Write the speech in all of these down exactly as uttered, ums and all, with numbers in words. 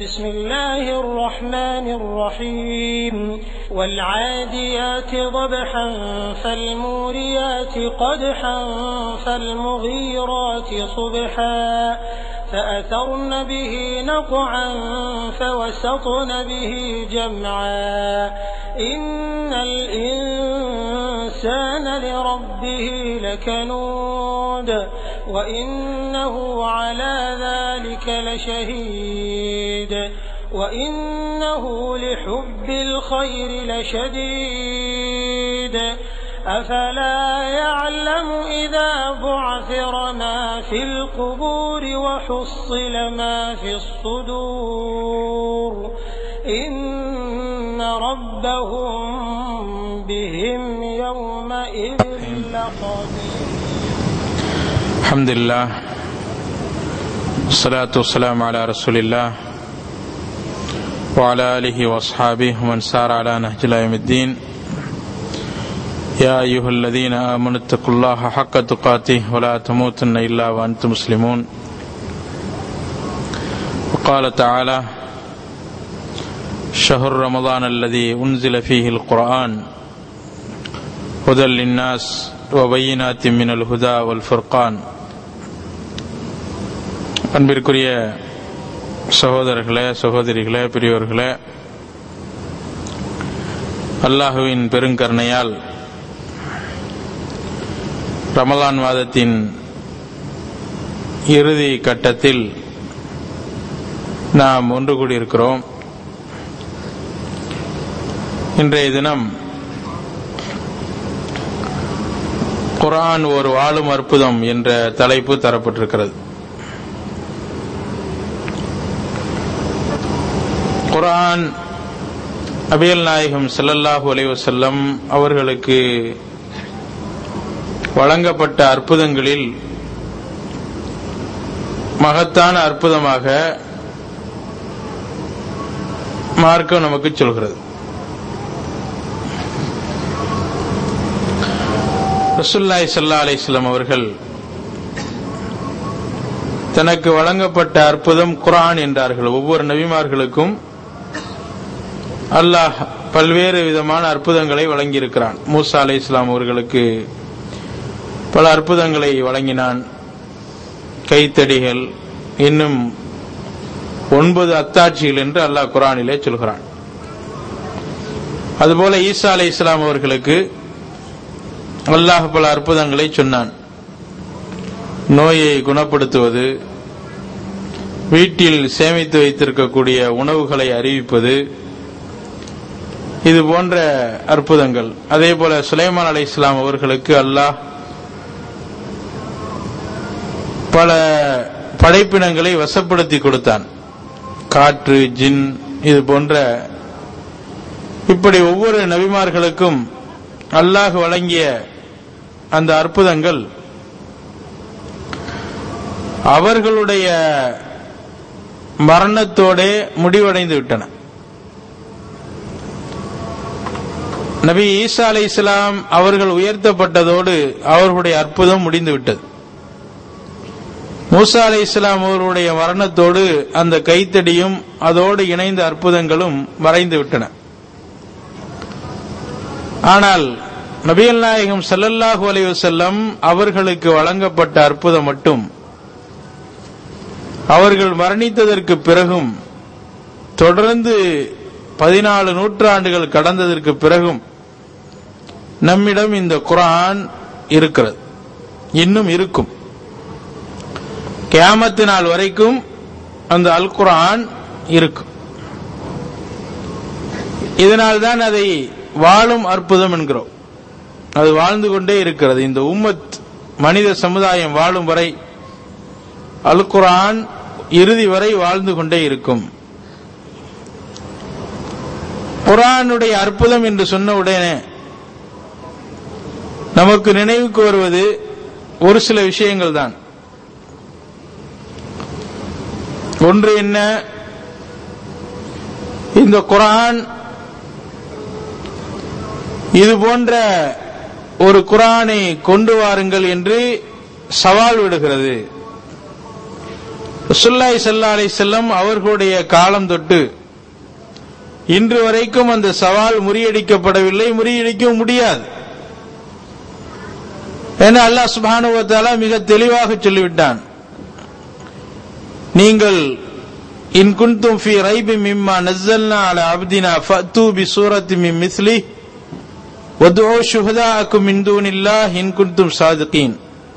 بسم الله الرحمن الرحيم والعاديات ضبحا فالموريات قدحا فالمغيرات صبحا فأثرن به نقعا فوسطن به جمعا إن الإنسان لربه لكنود وإنه على ذلك لشهيد وإنه لحب الخير لشديد أفلا يعلم إذا بعثر ما في القبور وحصل ما في الصدور إن ربهم بهم يومئذ لخبير. الحمد لله والصلاة والسلام على رسول الله وعلى آله وأصحابه ومن سار على نهج إلى يوم الدين. يا أيها الذين آمنوا اتقوا الله حق تقاته ولا تموتن إلا وأنتم مسلمون. وقال تعالى: شهر رمضان الذي أنزل فيه القرآن هدى للناس وبينات من الهدى والفرقان. அன்பிற்குரிய சகோதரர்களே, சகோதரிகளே, பெரியோர்களே, அல்லாஹுவின் பெருங்கருணையால் ரமலான் மாதத்தின் இறுதி கட்டத்தில் நாம் ஒன்று கூடியிருக்கிறோம். இன்றைய தினம் குர்ஆன் ஒரு வாழும் அற்புதம் என்ற தலைப்பு தரப்பட்டிருக்கிறது. குர்ஆன் நபிகள் நாயகம் ஸல்லல்லாஹு அலைஹி வஸல்லம் அவர்களுக்கு வழங்கப்பட்ட அற்புதங்களில் மகத்தான அற்புதமாக மார்க்கம் நமக்கு சொல்கிறது. ரசூலுல்லாஹி ஸல்லல்லாஹு அலைஹி வஸல்லம் அவர்கள் தனக்கு வழங்கப்பட்ட அற்புதம் குர்ஆன் என்றார்கள். ஒவ்வொரு நபிமார்களுக்கும் அல்லாஹ் பல்வேறு விதமான அற்புதங்களை வழங்கியிருக்கிறான். மூசா அலைஹிஸ்ஸலாம் அவர்களுக்கு பல அற்புதங்களை வழங்கினான். கைத்தடிகள், இன்னும் ஒன்பது அத்தாட்சிகள் என்று அல்லாஹ் குர்ஆனிலே சொல்கிறான். அதுபோல ஈசா அலைஹிஸ்ஸலாம் அவர்களுக்கு அல்லாஹ் பல அற்புதங்களை சொன்னான். நோயை குணப்படுத்துவது, வீட்டில் சேமித்து வைத்திருக்கக்கூடிய உணவுகளை அறிவிப்பது, இது போன்ற அற்புதங்கள். அதே போல சுலைமான் அலைஹிஸ்ஸலாம் அவர்களுக்கு அல்லாஹ் பல படைப்பினங்களை வசப்படுத்தி கொடுத்தான். காற்று, ஜின், இது போன்ற இப்படி ஒவ்வொரு நபிமார்களுக்கும் அல்லாஹ் வழங்கிய அந்த அற்புதங்கள் அவர்களுடைய மரணத்தோடே முடிவடைந்து விட்டன. நபி ஈசா அலைஹிஸ்ஸலாம் அவர்கள் உயர்த்தப்பட்டதோடு அவர்களுடைய அற்புதம் முடிந்துவிட்டது. மூசா அலைஹிஸ்ஸலாம் அவர்களுடைய மரணத்தோடு அந்த கைத்தடியும் அதோடு இணைந்த அற்புதங்களும் மறைந்து விட்டன. ஆனால் நபிகள் நாயகம் ஸல்லல்லாஹு அலைஹி வஸல்லம் அவர்களுக்கு வழங்கப்பட்ட அற்புதம் மட்டும் அவர்கள் மரணித்ததற்கு பிறகும், தொடர்ந்து பதினாலு நூற்றாண்டுகள் கடந்ததற்கு பிறகும் நம்மிடம் இந்த குர்ஆன் இருக்கிறது, இன்னும் இருக்கும். கியாமத்து நாள் வரைக்கும் அந்த அல் குர்ஆன் இருக்கும். இதனால்தான் அதை வாழும் அற்புதம் என்கிறோம். அது வாழ்ந்து கொண்டே இருக்கிறது. இந்த உம்மத், மனித சமுதாயம் வாழும் வரை அல் குர்ஆன் இறுதி வரை வாழ்ந்து கொண்டே இருக்கும். குர்ஆனுடைய அற்புதம் என்று சொன்ன உடனே நமக்கு நினைவுக்கு வருவது ஒரு சில விஷயங்கள் தான். ஒன்று என்ன? இந்த குர்ஆன் இது போன்ற ஒரு குர்ஆனை கொண்டு வாருங்கள் என்று சவால் விடுகிறது. ரசூலுல்லாஹி ஸல்லல்லாஹு அலைஹி வஸல்லம் அவர்களுடைய காலம் தொட்டு இன்று வரைக்கும் அந்த சவால் முறியடிக்கப்படவில்லை, முறியடிக்க முடியாது. ஏன்னா அல்லாஹ் சுப்ஹானஹு வ தஆலா மிக தெளிவாக சொல்லிவிட்டான், நீங்கள் இன் குன்தும் ஃபீ ரைபின் மிம்மா நஸ்ஸல்னா அலா அப்தினா ஃபஅது பிசூரத்தின் மின் மிஸ்லிஹி வதுஉ ஷுஹதாஅக்கும் மின் தூனில்லாஹி இன் குன்தும் ஸாதிகீன்.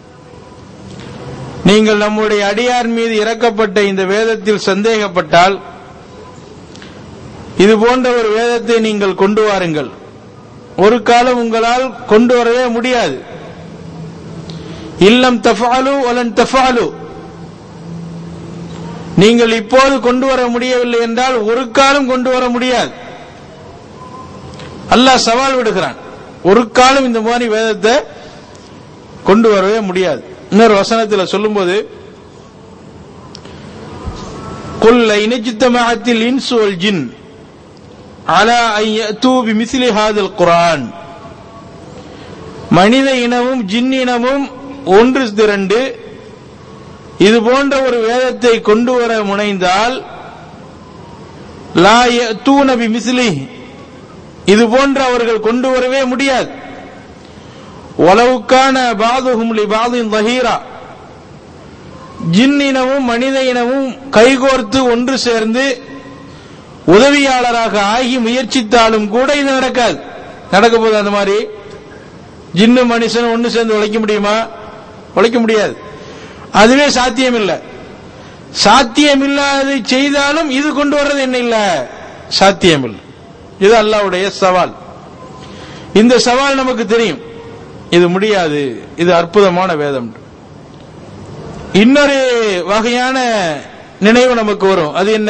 நீங்கள் நம்முடைய அடியார் மீது இறக்கப்பட்ட இந்த வேதத்தில் சந்தேகப்பட்டால் இது போன்ற ஒரு வேதத்தை நீங்கள் கொண்டு வாருங்கள். ஒரு காலம் உங்களால் கொண்டு வரவே முடியாது. இல்லம் தஃஅலு வலன் தஃஅலு, நீங்கள் இப்போது கொண்டு வர முடியவில்லை என்றால் ஒரு காலம் கொண்டு வர முடியாது. அல்லாஹ் சவால் விடுகிறான், ஒரு காலம் இந்த மாதிரி வேதத்தை கொண்டு வரவே முடியாது. இன்னொரு வசனத்தில் சொல்லும்போது, குல் லைனஜ்தமஅத்தில் இன்சு வல் ஜின் அலா அன் யஅது பிமிஸ்லி ஹாதல் குர்ஆன், மனித இனமும் ஜின் இனமும் ஒன்று திரண்டு இது போன்ற ஒரு வேதத்தை கொண்டு வர முனைந்தால் லா யஅதூன பிமிஸ்லிஹி, இது போன்ற அவர்கள் கொண்டு வரவே முடியாது. வலவ் கான பாதுஹும் லிபாதின் ظஹீரா, ஜின் இனமும் மனித இனமும் கைகோர்த்து ஒன்று சேர்ந்து உதவியாளராக ஆகி முயற்சித்தாலும் கூட இது நடக்காது. நடக்க போது அந்த மாதிரி ஜின்னு மனுஷன் ஒன்று சேர்ந்து உழைக்க முடியுமா? உழைக்க முடியாது. அதுவே சாத்தியம் இல்லை. சாத்தியம் இல்லாததை செய்தாலும் இது கொண்டு வர்றது என்ன இல்லை, சாத்தியம் இல்லை. இது அல்லாஹ்வுடைய சவால். இந்த சவால் நமக்கு தெரியும், இது முடியாது, இது அற்புதமான வேதம். இன்னொரு வகையான நினைவு நமக்கு வரும். அது என்ன?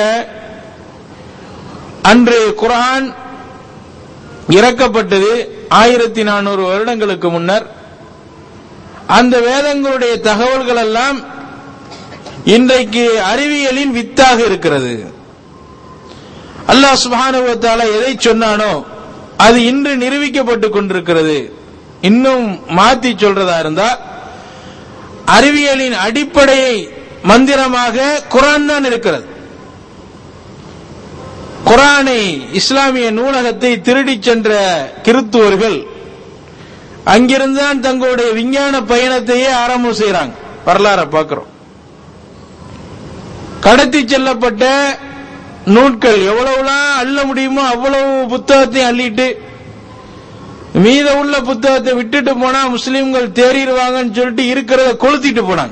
அன்று குர்ஆன் இறக்கப்பட்டது ஆயிரத்தி நானூறு வருடங்களுக்கு முன்னர். அந்த வேதங்களுடைய தகவல்கள் எல்லாம் இன்றைக்கு அறிவியலின் வித்தாக இருக்கிறது. அல்லாஹ் சுப்ஹானஹு வ தஆலா எதை சொன்னானோ அது இன்று நிரூபிக்கப்பட்டு கொண்டிருக்கிறது. இன்னும் மாத்தி சொல்றதா இருந்தா, அறிவியலின் அடிப்படையை மந்திரமாக குர்ஆன் தான் இருக்கிறது. குர்ஆனை, இஸ்லாமிய நூலகத்தை திருடிச் சென்ற கிறிஸ்துவர்கள் அங்கிருந்தான் தங்களுடைய விஞ்ஞான பயணத்தையே ஆரம்பம் செய்யறாங்க. வரலாறை பார்க்கிறோம். கடத்தி செல்லப்பட்ட நூட்கள் எவ்வளவுலாம் அள்ள முடியுமோ அவ்வளவு புத்தகத்தை அள்ளிட்டு மீத உள்ள புத்தகத்தை விட்டுட்டு போனா முஸ்லிம்கள் தேறிடுவாங்கன்னு சொல்லிட்டு இருக்கிறத கொளுத்திட்டு போனாங்க.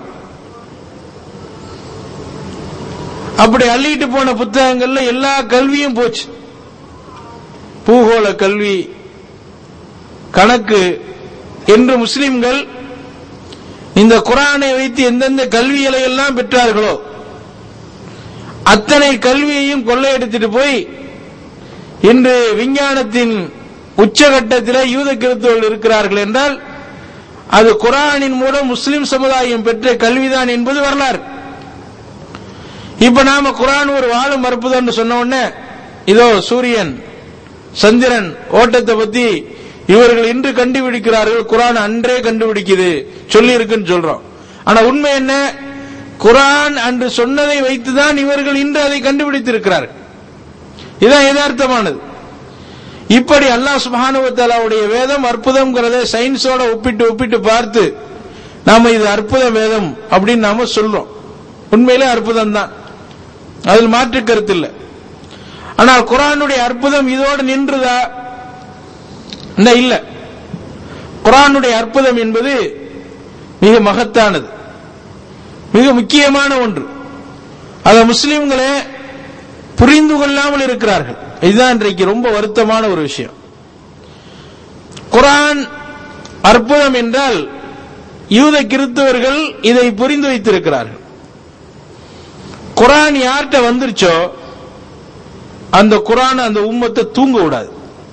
அப்படி அள்ளிட்டு போன புத்தகங்கள்ல எல்லா கல்வியும் போச்சு. பூகோள கல்வி, கணக்கு என்று முஸ்லிம்கள் இந்த குர்ஆனை வைத்து எந்தெந்த கல்விகளை எல்லாம் பெற்றார்களோ அத்தனை கல்வியையும் கொள்ளையடித்துட்டு போய் இன்று விஞ்ஞானத்தின் உச்சகட்டத்தில் யூத கிறிஸ்தவர்கள் இருக்கிறார்கள் என்றால் அது குர்ஆனின் மூலம் முஸ்லிம் சமுதாயம் பெற்ற கல்விதான் என்பது வரலாறு. இப்ப நாம குர்ஆன் ஒரு வாழும் அற்புதம் சொன்ன உடனே இதோ சூரியன் சந்திரன் ஓட்டத்தை பத்தி இவர்கள் இன்று கண்டுபிடிக்கிறார்கள், குர்ஆன் அன்றே கண்டுபிடிக்குது சொல்லி இருக்குன்னு சொல்றோம். ஆனா உண்மை என்ன? குர்ஆன் அன்று சொன்னதை வைத்துதான் இவர்கள் இன்று அதை கண்டுபிடித்திருக்கிறார்கள். இதுதான் யதார்த்தமானது. இப்படி அல்லாஹ் சுப்ஹானஹு வ தஆலாவுடைய வேதம் அற்புதம்ங்கிறத சயின்ஸோட ஒப்பிட்டு ஒப்பிட்டு பார்த்து நாம இது அற்புத வேதம் அப்படின்னு நாம சொல்றோம். உண்மையிலே அற்புதம் தான், அதில் மாற்று கருத்து இல்லை. ஆனால் குர்ஆனுடைய அற்புதம் இதோடு நின்றுதா? இல்ல. குர்ஆனுடைய அற்புதம் என்பது மிக மகத்தானது, மிக முக்கியமான ஒன்று. அதை முஸ்லிம்களே புரிந்து கொள்ளாமல் இருக்கிறார்கள். இதுதான் இன்றைக்கு ரொம்ப வருத்தமான ஒரு விஷயம். குர்ஆன் அற்புதம் என்றால் யூத கிறிஸ்தவர்கள் இதை புரிந்து வைத்திருக்கிறார்கள். குர்ஆன் யார்கிட்ட வந்துருச்சோ அந்த குர்ஆன் அந்த உம்மத்தை தூங்க விடாது.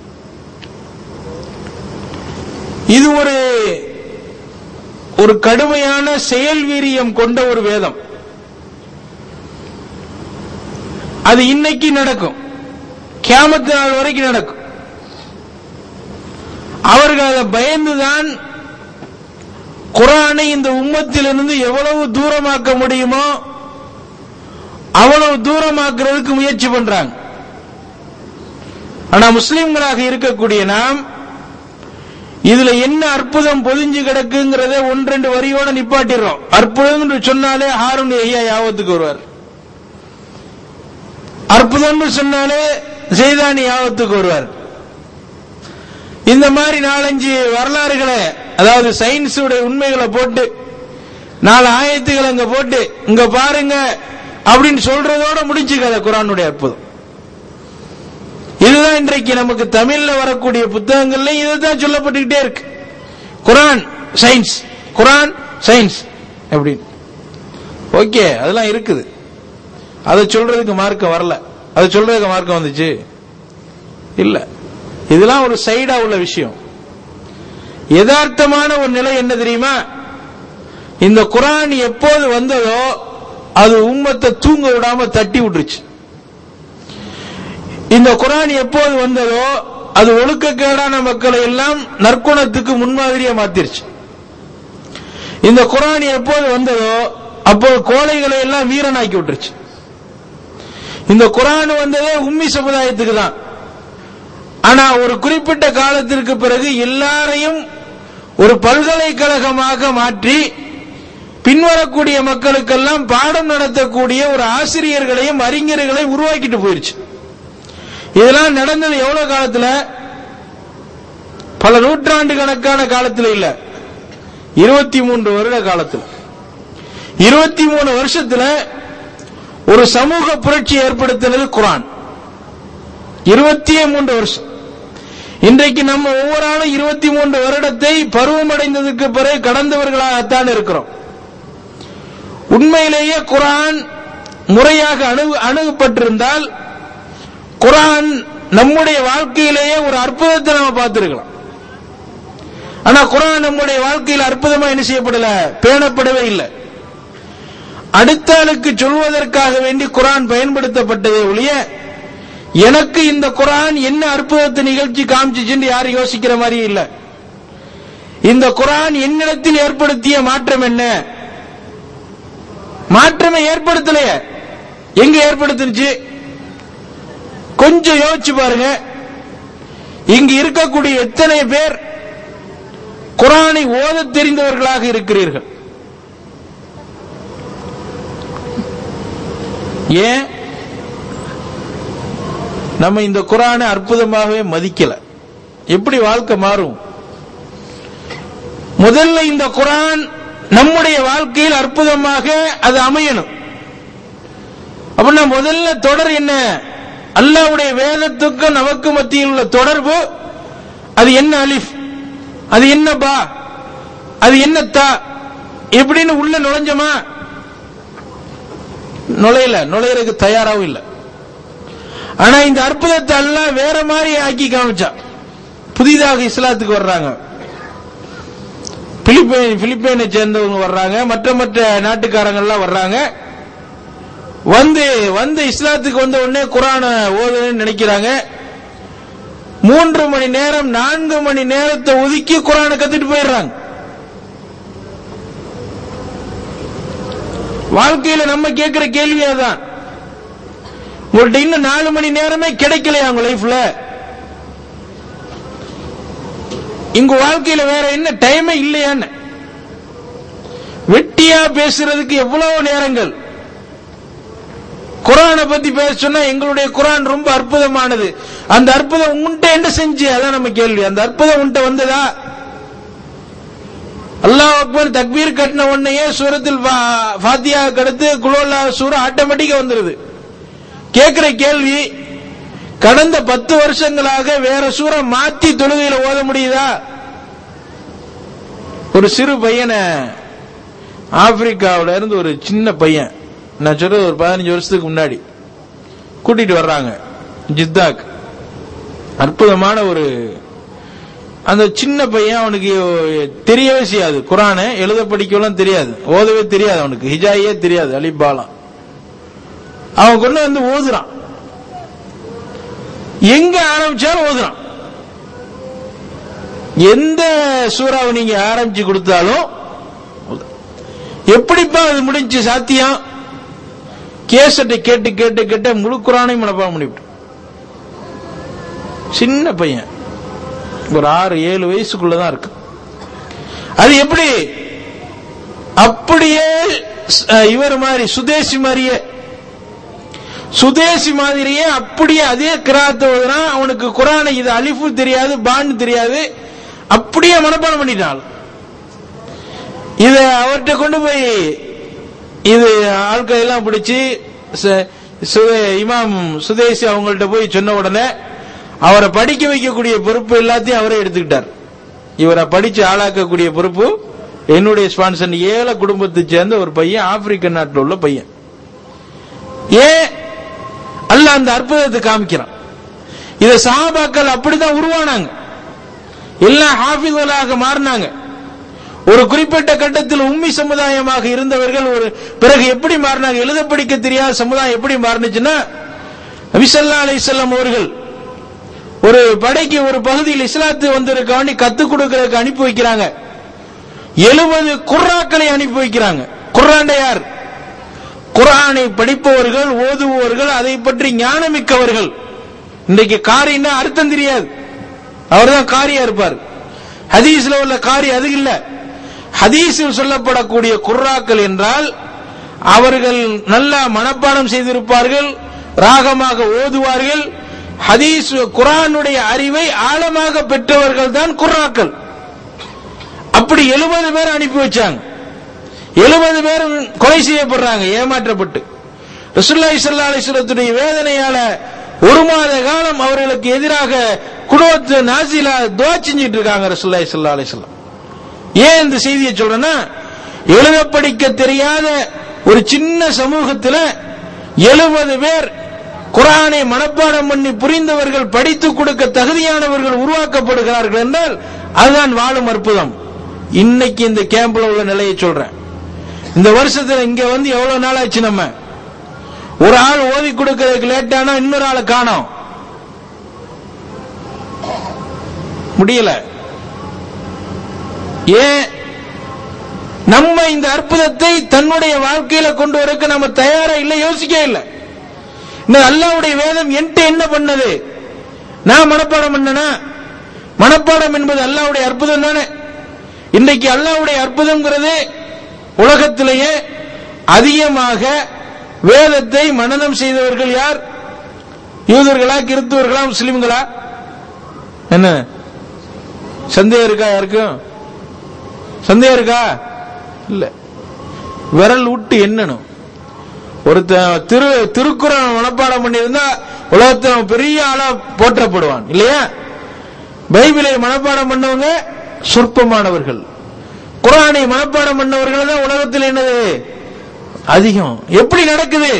இது ஒரு ஒரு கடுமையான செயல் வீரியம் கொண்ட ஒரு வேதம். அது இன்னைக்கு நடக்கும், கியாமத் நாள் வரைக்கும் நடக்கும். அவர்கள் அதை பயந்துதான் குர்ஆனை இந்த உம்மத்திலிருந்து எவ்வளவு தூரமாக்க முடியுமோ அவ்வளவு தூரமாக்குறதுக்கு முயற்சி பண்றாங்க. ஆனா முஸ்லிம்களாக இருக்கக்கூடிய நாம் இதுல என்ன அற்புதம் பொதிஞ்சு கிடக்குங்கிறத ஒன்றெண்டு வரியோட நிப்பாட்டிடுறோம். அற்புதம் என்று சொன்னாலே ஹாரூன் ஐயா யாவத்துக்கு வருவார், அற்புதம் சொன்னாலே ஜெய்தானி யாவத்துக்கு வருவார். இந்த மாதிரி நாலஞ்சு வரலாறுகளை, அதாவது சயின்ஸுடைய உண்மைகளை போட்டு நாலு ஆயத்துக்களை அங்க போட்டு இங்க பாருங்க அப்படின்னு சொல்றதோட முடிச்சுக்காத குர்ஆனுடைய அற்புதம். இதுதான் இன்றைக்கு நமக்கு தமிழ்ல வரக்கூடிய புத்தகங்கள்ல இதுதான் சொல்லப்பட்டுக்கிட்டே இருக்கு. குர்ஆன் சயின்ஸ், குர்ஆன் சயின்ஸ் அப்படின்னு. ஓகே, அதெல்லாம் இருக்குது. அதை சொல்றதுக்கு மார்க்கம் வரல. அதை சொல்றதுக்கு மார்க்கம் வந்துச்சு இல்ல. இதெல்லாம் ஒரு சைடா உள்ள விஷயம். யதார்த்தமான ஒரு நிலை என்ன தெரியுமா? இந்த குர்ஆன் எப்போது வந்ததோ அது உம்மத்தை தூங்க விடாம தட்டி விட்டுருச்சு. இந்த குர்ஆன் எப்போது வந்ததோ அது ஒழுக்கக்கேடான மக்களை எல்லாம் நற்குணத்துக்கு முன்மாதிரியா மாத்திருச்சு. இந்த குர்ஆன் எப்போது வந்ததோ அப்போது கோழைகளை எல்லாம் வீரனாக்கி விட்டுருச்சு. இந்த குர்ஆன் வந்ததே உம்மி சமுதாயத்துக்கு தான். ஆனா ஒரு குறிப்பிட்ட காலத்திற்கு பிறகு எல்லாரையும் ஒரு பல்கலைக்கழகமாக மாற்றி பின்வரக்கூடிய மக்களுக்கெல்லாம் பாடம் நடத்தக்கூடிய ஒரு ஆசிரியர்களையும் அறிஞர்களையும் உருவாக்கிட்டு போயிருச்சு. இதெல்லாம் நடந்தது எவ்வளவு காலத்துல? பல நூற்றாண்டு கணக்கான காலத்தில் இல்ல, இருபத்தி மூன்று வருட காலத்தில். இருபத்தி மூணு வருஷத்துல ஒரு சமூக புரட்சி ஏற்படுத்தினது குர்ஆன். இருபத்தி மூன்று வருஷம். இன்றைக்கு நம்ம ஒவ்வொரு ஆளும் இருபத்தி மூன்று வருடத்தை பருவமடைந்ததுக்கு பிறகு கடந்தவர்களாகத்தான் இருக்கிறோம். உண்மையிலேயே குர்ஆன் முறையாக அணுகு அணுகப்பட்டிருந்தால் குர்ஆன் நம்முடைய வாழ்க்கையிலேயே ஒரு அற்புதத்தை நம்ம பார்த்திருக்கலாம். ஆனா குர்ஆன் நம்முடைய வாழ்க்கையில் அற்புதமா என்ன செய்யப்படல, பேணப்படவே இல்லை. அடுத்த ஆளுக்கு சொல்வதற்காக வேண்டி குர்ஆன் பயன்படுத்தப்பட்டதே ஒழிய எனக்கு இந்த குர்ஆன் என்ன அற்புதத்தை நிகழ்ச்சி காமிச்சுன்னு யாரும் யோசிக்கிற மாதிரி இல்ல. இந்த குர்ஆன் என்னிடத்தில் ஏற்படுத்திய மாற்றம் என்ன? மாற்றமே ஏற்படுத்தலையே. எங்க ஏற்படுத்துச்சு? கொஞ்சம் யோசிச்சு பாருங்க. இங்கு இருக்கக்கூடிய எத்தனை பேர் குர்ஆனை ஓத தெரிந்தவர்களாக இருக்கிறீர்கள்? ஏன் நம்ம இந்த குர்ஆனை அற்புதமாகவே மதிக்கல? எப்படி வாழ்க்கை மாறும்? முதல்ல இந்த குர்ஆன் நம்முடைய வாழ்க்கையில் அற்புதமாக அது அமையணும். அப்படின்னா முதல்ல தொடர் என்ன? அல்லாஹ்வுடைய வேதத்துக்கும் நமக்கு மத்தியில் உள்ள தொடர்பு. அது என்ன அலிஃப், அது என்ன பா, அது என்ன தா, எப்படின்னு உள்ள நுழைஞ்சமா? நுழையல, நுழையறதுக்கு தயாராகவும் இல்லை. ஆனா இந்த அற்புதத்தை அல்லாஹ் வேற மாதிரி ஆக்கி காமிச்சா. புதிதாக இஸ்லாத்துக்கு வர்றாங்க, பிலிப்பைன் பிலிப்பைனை சேர்ந்தவங்க வர்றாங்க, மற்ற மற்ற நாட்டுக்காரங்கள்லாம் வர்றாங்க. வந்து வந்து இஸ்லாத்துக்கு வந்த உடனே குர்ஆனை ஓதுன்னு நினைக்கிறாங்க. மூன்று மணி நேரம் நான்கு மணி நேரத்தை ஒதுக்கி குர்ஆனை கத்துட்டு போயிடுறாங்க. வாழ்க்கையில நம்ம கேட்கிற கேள்வி அதான், உங்கள்கிட்ட இன்னும் நாலு மணி நேரமே கிடைக்கலையா உங்க லைஃப்ல? இங்க வாழ்க்கையில வேற என்ன டைமே இல்லையான்னு வெட்டியா பேசுறதுக்கு எவ்வளவு நேரங்கள். குர்ஆனை பத்தி பேச சொன்னா எங்களுடைய குர்ஆன் ரொம்ப அற்புதமானது. அந்த அற்புதம் உன்கிட்ட என்ன செஞ்சு? அதான் நம்ம கேள்வி. அந்த அற்புதம் உன்கிட்ட வந்ததா? அல்லாஹ் அக்பர் தக்பீர் கட்டின உடனேயே சூரத்தில் ஃபாத்திஹா அடுத்து குல் ஹுவல்லாஹ் சூரா ஆட்டோமேட்டிக்கா வந்துருது. கேட்கிற கேள்வி, கடந்த பத்து வருஷங்களாக வேற சூரா மாத்தி தொழுகையில ஓத முடியுதா? ஒரு சிறு பையனை ஆப்பிரிக்காவில இருந்து ஒரு சின்ன பையன், நான் சொல்றது ஒரு பதினஞ்சு வருஷத்துக்கு முன்னாடி கூட்டிட்டு வர்றாங்க ஜித்தாக். அற்புதமான ஒரு அந்த சின்ன பையன், அவனுக்கு தெரியவே செய்யாது, குர்ஆனை எழுத படிக்கலாம் தெரியாது, ஓதவே தெரியாது, அவனுக்கு ஹிஜாயே தெரியாது, அலிபாலாம். அவன் கொண்டு வந்து ஓதுறான். எங்க ஆரம்பிச்சாலும் ஓதுறான். எந்த சூறாவை நீங்க ஆரம்பிச்சு கொடுத்தாலும் எப்படிப்பா அது முடிஞ்சு சாத்தியம்? கேசட்டை கேட்டு கேட்டு கேட்ட முழு குர்ஆனையும் மனப்பாடம் பண்ணிவிட்டு. சின்ன பையன், ஒரு ஆறு ஏழு வயசுக்குள்ளதான் இருக்கு. அது எப்படி அப்படியே இவர் மாதிரி சுதேசி மாதிரியே சுதேசி மாதிரியே அப்படியே அதே கிராத் ஓதுறான். அவனுக்கு குர்ஆனை இது அலிஃபு தெரியாது, பான்னு தெரியாது, அப்படியே மனப்பாடம் பண்ணிட்டான். இத அவர்கிட்ட கொண்டு போய் இது ஆட்கள் எல்லாம் பிடிச்சி இமாம் சுதேசி அவங்கள்ட்ட போய் சொன்ன உடனே அவரை படிக்க வைக்கக்கூடிய பொறுப்பு எல்லாத்தையும் அவரே எடுத்துக்கிட்டார். இவரை படிச்சு ஆளாக்கக்கூடிய பொறுப்பு என்னுடைய ஸ்பான்சர். ஏழை குடும்பத்தை சேர்ந்த ஒரு பையன், ஆப்பிரிக்க நாட்டில் உள்ள பையன். ஏன் அல்லாஹ் அந்த அற்புதத்தை காமிக்கிறான்? இத சஹாபாக்கள் அப்படிதான் உருவானாங்க, எல்லாம் ஹாஃபிஸ்களாக மாறினாங்க. ஒரு குறிப்பிட்ட கட்டத்தில் உம்மி சமுதாயமாக இருந்தவர்கள் ஒரு பிறகு எப்படி மாறினாங்க? எழுத படிக்க தெரியாத சமுதாயம் எப்படி மாறினுச்சுன்னா, நபி ஸல்லல்லாஹு அலைஹி வஸல்லம் அவர்கள் ஒரு படைக்கு ஒரு பகுதியில் இஸ்லாத்து வந்திருக்க வேண்டி கத்துக் கொடுக்கிறதுக்கு அனுப்பி வைக்கிறாங்க. எழுபது குர்ஆக்களை அனுப்பி வைக்கிறாங்க. குர்ஆன் யார்? குர்ஆனை படிப்பவர்கள், ஓதுபவர்கள், அதை பற்றி ஞானமிக்கவர்கள். இன்றைக்கு காரின்னா அர்த்தம் தெரியாது, அவர்தான் காரியா இருப்பார். ஹதீஸ்ல உள்ள காரி அது இல்ல. ஹதீஸில் சொல்லப்படக்கூடிய குர்ஆக்கள் என்றால் அவர்கள் நல்ல மனப்பாடம் செய்திருப்பார்கள், ராகமாக ஓதுவார்கள். ஹதீஸ் குர்ஆனுடைய அறிவை ஆழமாக பெற்றவர்கள் தான் குர்ஆக்கள். அப்படி எழுபது பேர் அனுப்பி வச்சாங்க. எழுபது பேர் கொலை செய்யப்படுறாங்க, ஏமாற்றப்பட்டு. ரசூலுல்லாஹி ஸல்லல்லாஹு அலைஹி வஸல்லம் வேதனையால ஒரு மாத காலம் அவர்களுக்கு எதிராக குனூத் நாசிலா துஆ செஞ்சிட்டு இருக்காங்க ரசூலுல்லாஹி ஸல்லல்லாஹு அலைஹி வஸல்லம். ஏன் இந்த செய்தியை சொல்றேன்னா, எழுத படிக்க தெரியாத ஒரு சின்ன சமூகத்தில் எழுபது பேர் குர்ஆனை மனப்பாடம் பண்ணி புரிந்தவர்கள், படித்து கொடுக்க தகுதியானவர்கள் உருவாக்கப்படுகிறார்கள் என்றால் அதுதான் வாழும் அற்புதம். இன்னைக்கு இந்த கேம்ப்ல உள்ள நிலையை சொல்றேன். இந்த வருஷத்துல இங்க வந்து எவ்வளவு நாள் ஆச்சு? நம்ம ஒரு ஆள் ஓதி கொடுக்கிறதுக்கு லேட்டானா இன்னொரு ஆளை காணோம், முடியல. ஏன்? நம்ம இந்த அற்புதத்தை தன்னுடைய வாழ்க்கையில கொண்டு வரக்க நம்ம தயாரா இல்லை, யோசிக்க இல்லை. இந்த அல்லாஹ்வுடைய வேதம் என்கிட்ட என்ன பண்ணது? நான் மனப்பாடம் பண்ணனா? மனப்பாடம் என்பது அல்லாஹ்வுடைய அற்புதம் தானே. இன்றைக்கு அல்லாஹ்வுடைய அற்புதம்ங்கிறது உலகத்திலேயே அதிகமாக வேதத்தை மனனம் செய்தவர்கள் யார்? யூதர்களா, கிறிஸ்துவர்களா, முஸ்லிம்களா? என்ன சந்தேகம் இருக்கா? யாருக்கும் சந்தேகம் இருக்கா? இல்ல. விரல் விட்டு எண்ணணும். ஒரு திரு திருக்குறள் மனப்பாடம் பண்ணியிருந்தா உலகத்தில் பெரிய ஆளா போற்றப்படுவான் இல்லையா? பைபிளை மனப்பாடம் பண்ணவங்க சொற்பமானவர்கள். குர்ஆனை மனப்பாடம் பண்ணவர்கள் தான் உலகத்தில் என்னது அதிகம். எப்படி நடக்குது?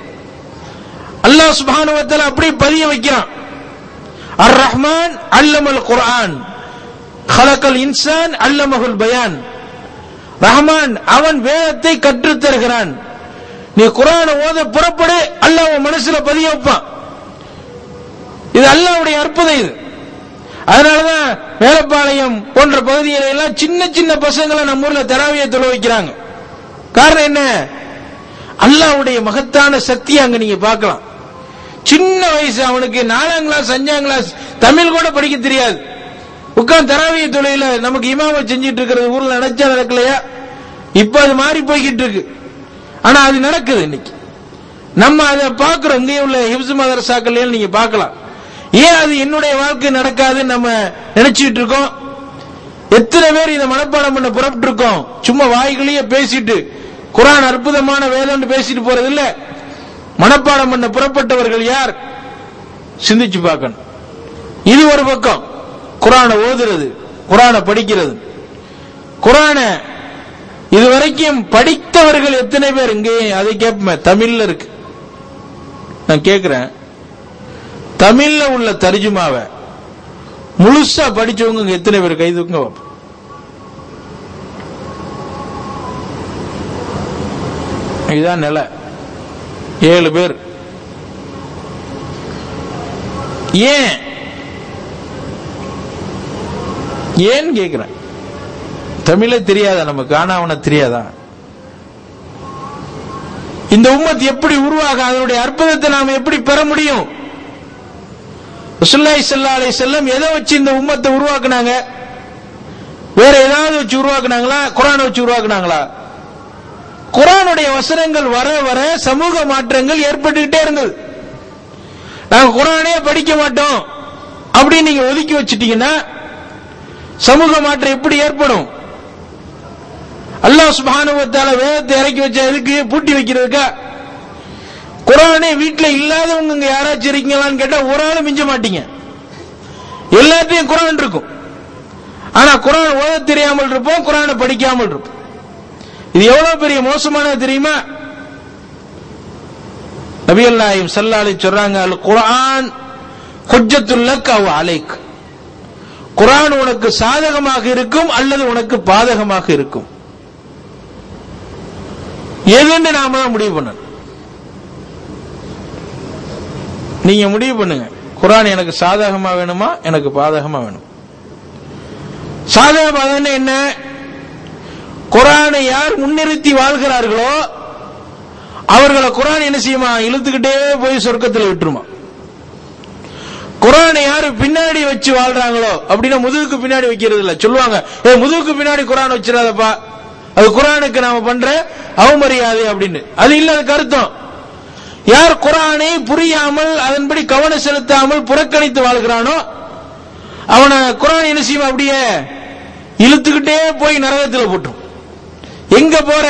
அல்லாஹ் சுப்ஹானஹு வ தஆலா அப்படி பதிய வைக்கிறான். அர் ரஹ்மான் அல்லமல் குர்ஆன் خلقல் இன்சான் அல்லமஹுல் பயான். ரஹ்மான் அவன் வேதத்தை கற்றுத் தருகிறான். நீ குர்ஆனை ஓத புறப்படு, அல்லாஹ் உன் மனசுல பதிய வைப்பான். இது அல்லாஹ்வுடைய அற்புதம். இது அதனாலதான் மேலப்பாளையம் போன்ற பகுதிகளை எல்லாம் சின்ன சின்ன பசங்களை நம்ம ஊர்ல தராவியை தொழ வைக்கிறாங்க. காரணம் என்ன? அல்லாஹ்வுடைய மகத்தான சக்தி அங்க நீங்க பார்க்கலாம். சின்ன வயசு அவனுக்கு நாலாம் கிளாஸ் அஞ்சாம் கிளாஸ் தமிழ் கூட படிக்க தெரியாது. உட்கார்ந்து தராவிய தொழில நமக்கு இமாம செஞ்சிட்டு இருக்கிறது ஊர்ல நினைச்சா நடக்கலையா? இப்ப அது மாறி போய்கிட்டு இருக்கு. ஆனா அது நடக்குது இன்னைக்கு. நம்ம அதை பார்க்கிறோம். இங்கே உள்ள ஹிப்ஸ் மதரசாக்கள் நீங்க பார்க்கலாம். ஏன் அது என்னுடைய வாழ்க்கை நடக்காது நம்ம நினைச்சிட்டு இருக்கோம்? எத்தனை பேர் இதை மனப்பாடம் பண்ண புறப்பட்டு இருக்கோம்? சும்மா வாய்களையே பேசிட்டு குர்ஆன் அற்புதமான வேதம் பேசிட்டு போறது இல்ல. மனப்பாடம் பண்ண புறப்பட்டவர்கள் யார்? சிந்திச்சு பார்க்கணும். இது ஒரு பக்கம். குர்ஆனை ஓதுறது, குர்ஆனை படிக்கிறது. குர்ஆனை இதுவரைக்கும் படித்தவர்கள் எத்தனை பேர்? இங்கே அதை கேட்பேன். தமிழ்ல இருக்கு, நான் கேட்கிறேன். தமிழ்ல உள்ள தர்ஜுமாவை முழுசா படிச்சவங்க எத்தனை பேர்? கை தூக்குங்க. இதுதான் நிலை. ஏழு பேர். ஏன் ஏன் கேட்கிறேன்? தமிழே தெரியாதா நமக்கு? ஆனா அவனை தெரியாதா? இந்த உம்மத் எப்படி உருவாக, அதனுடைய அற்புதத்தை நாம் எப்படி பெற முடியும்? ரசூலுல்லாஹி ஸல்லல்லாஹு அலைஹி வஸல்லம் எதை வச்சு இந்த உம்மத்தை உருவாக்குனாங்க? வேற ஏதாவது வச்சு உருவாக்குனாங்களா? குர்ஆனை வச்சு உருவாக்குனாங்களா? குர்ஆனுடைய வசனங்கள் வர வர சமூக மாற்றங்கள் ஏற்பட்டுக்கிட்டே இருந்தது. நாங்க குர்ஆனே படிக்க மாட்டோம் அப்படின்னு நீங்க ஒதுக்கி வச்சிட்டீங்கன்னா சமூக மாற்றம் எப்படி ஏற்படும்? அல்லாஹ் சுப்ஹானஹு வ தஆலா வேதத்தை இறக்கி வச்ச எதுக்கு? பூட்டி வைக்கிறதுக்கா? குர்ஆனே வீட்டுல இல்லாதவங்க இங்க யாராச்சும் இருக்கீங்களான்னு கேட்டா ஒரு ஆளும் மிஞ்ச மாட்டீங்க. எல்லாத்தையும் குர்ஆன் இருக்கும். ஆனா குர்ஆன் ஓத தெரியாமல் இருப்போம், குர்ஆனை படிக்காமல் இருப்போம். இது எவ்வளவு பெரிய மோசமானது தெரியுமா? நபிகள் நாயகம் ஸல்லல்லாஹு அலைஹி சொல்றாங்க, அல் குர்ஆன் ஹுஜ்ஜத்துல் லக் அவ் அலைக். குர்ஆன் உனக்கு சாதகமாக இருக்கும் அல்லது உனக்கு பாதகமாக இருக்கும். எதுன்னு நாம தான் முடிவு பண்ணணும். நீங்க முடிவு பண்ணுங்க, குர்ஆன் எனக்கு சாதகமா வேணுமா எனக்கு பாதகமா வேணும்? சாதக பாதகம் என்ன? குர்ஆனை யார் முன்னிறுத்தி வாழ்கிறார்களோ அவர்களை குர்ஆன் என்ன செய்யுமா? இழுத்துக்கிட்டே போய் சொர்க்கத்தில் விட்டுருமா. குர்ஆனை யாரு பின்னாடி வச்சு வாழ்றாங்களோ, அப்படின்னா முதுகுக்கு பின்னாடி வைக்கிறது இல்ல, சொல்லுவாங்க ஏ முதுகுக்கு பின்னாடி குர்ஆன் வச்சிடாதப்பா, அது குர்ஆனுக்கு நாம பண்ற அவமரியாதை அப்படின்னு. அது இல்ல, அது கருத்தம். யார் குர்ஆனை புரியாமல் அதன்படி கவனம் செலுத்தாமல் புறக்கணித்து வாழ்கிறானோ அவனை குர்ஆன் என்ன செய்யும்? அப்படியே இழுத்துக்கிட்டே போய் நரகத்தில் போட்டும். எங்க போற?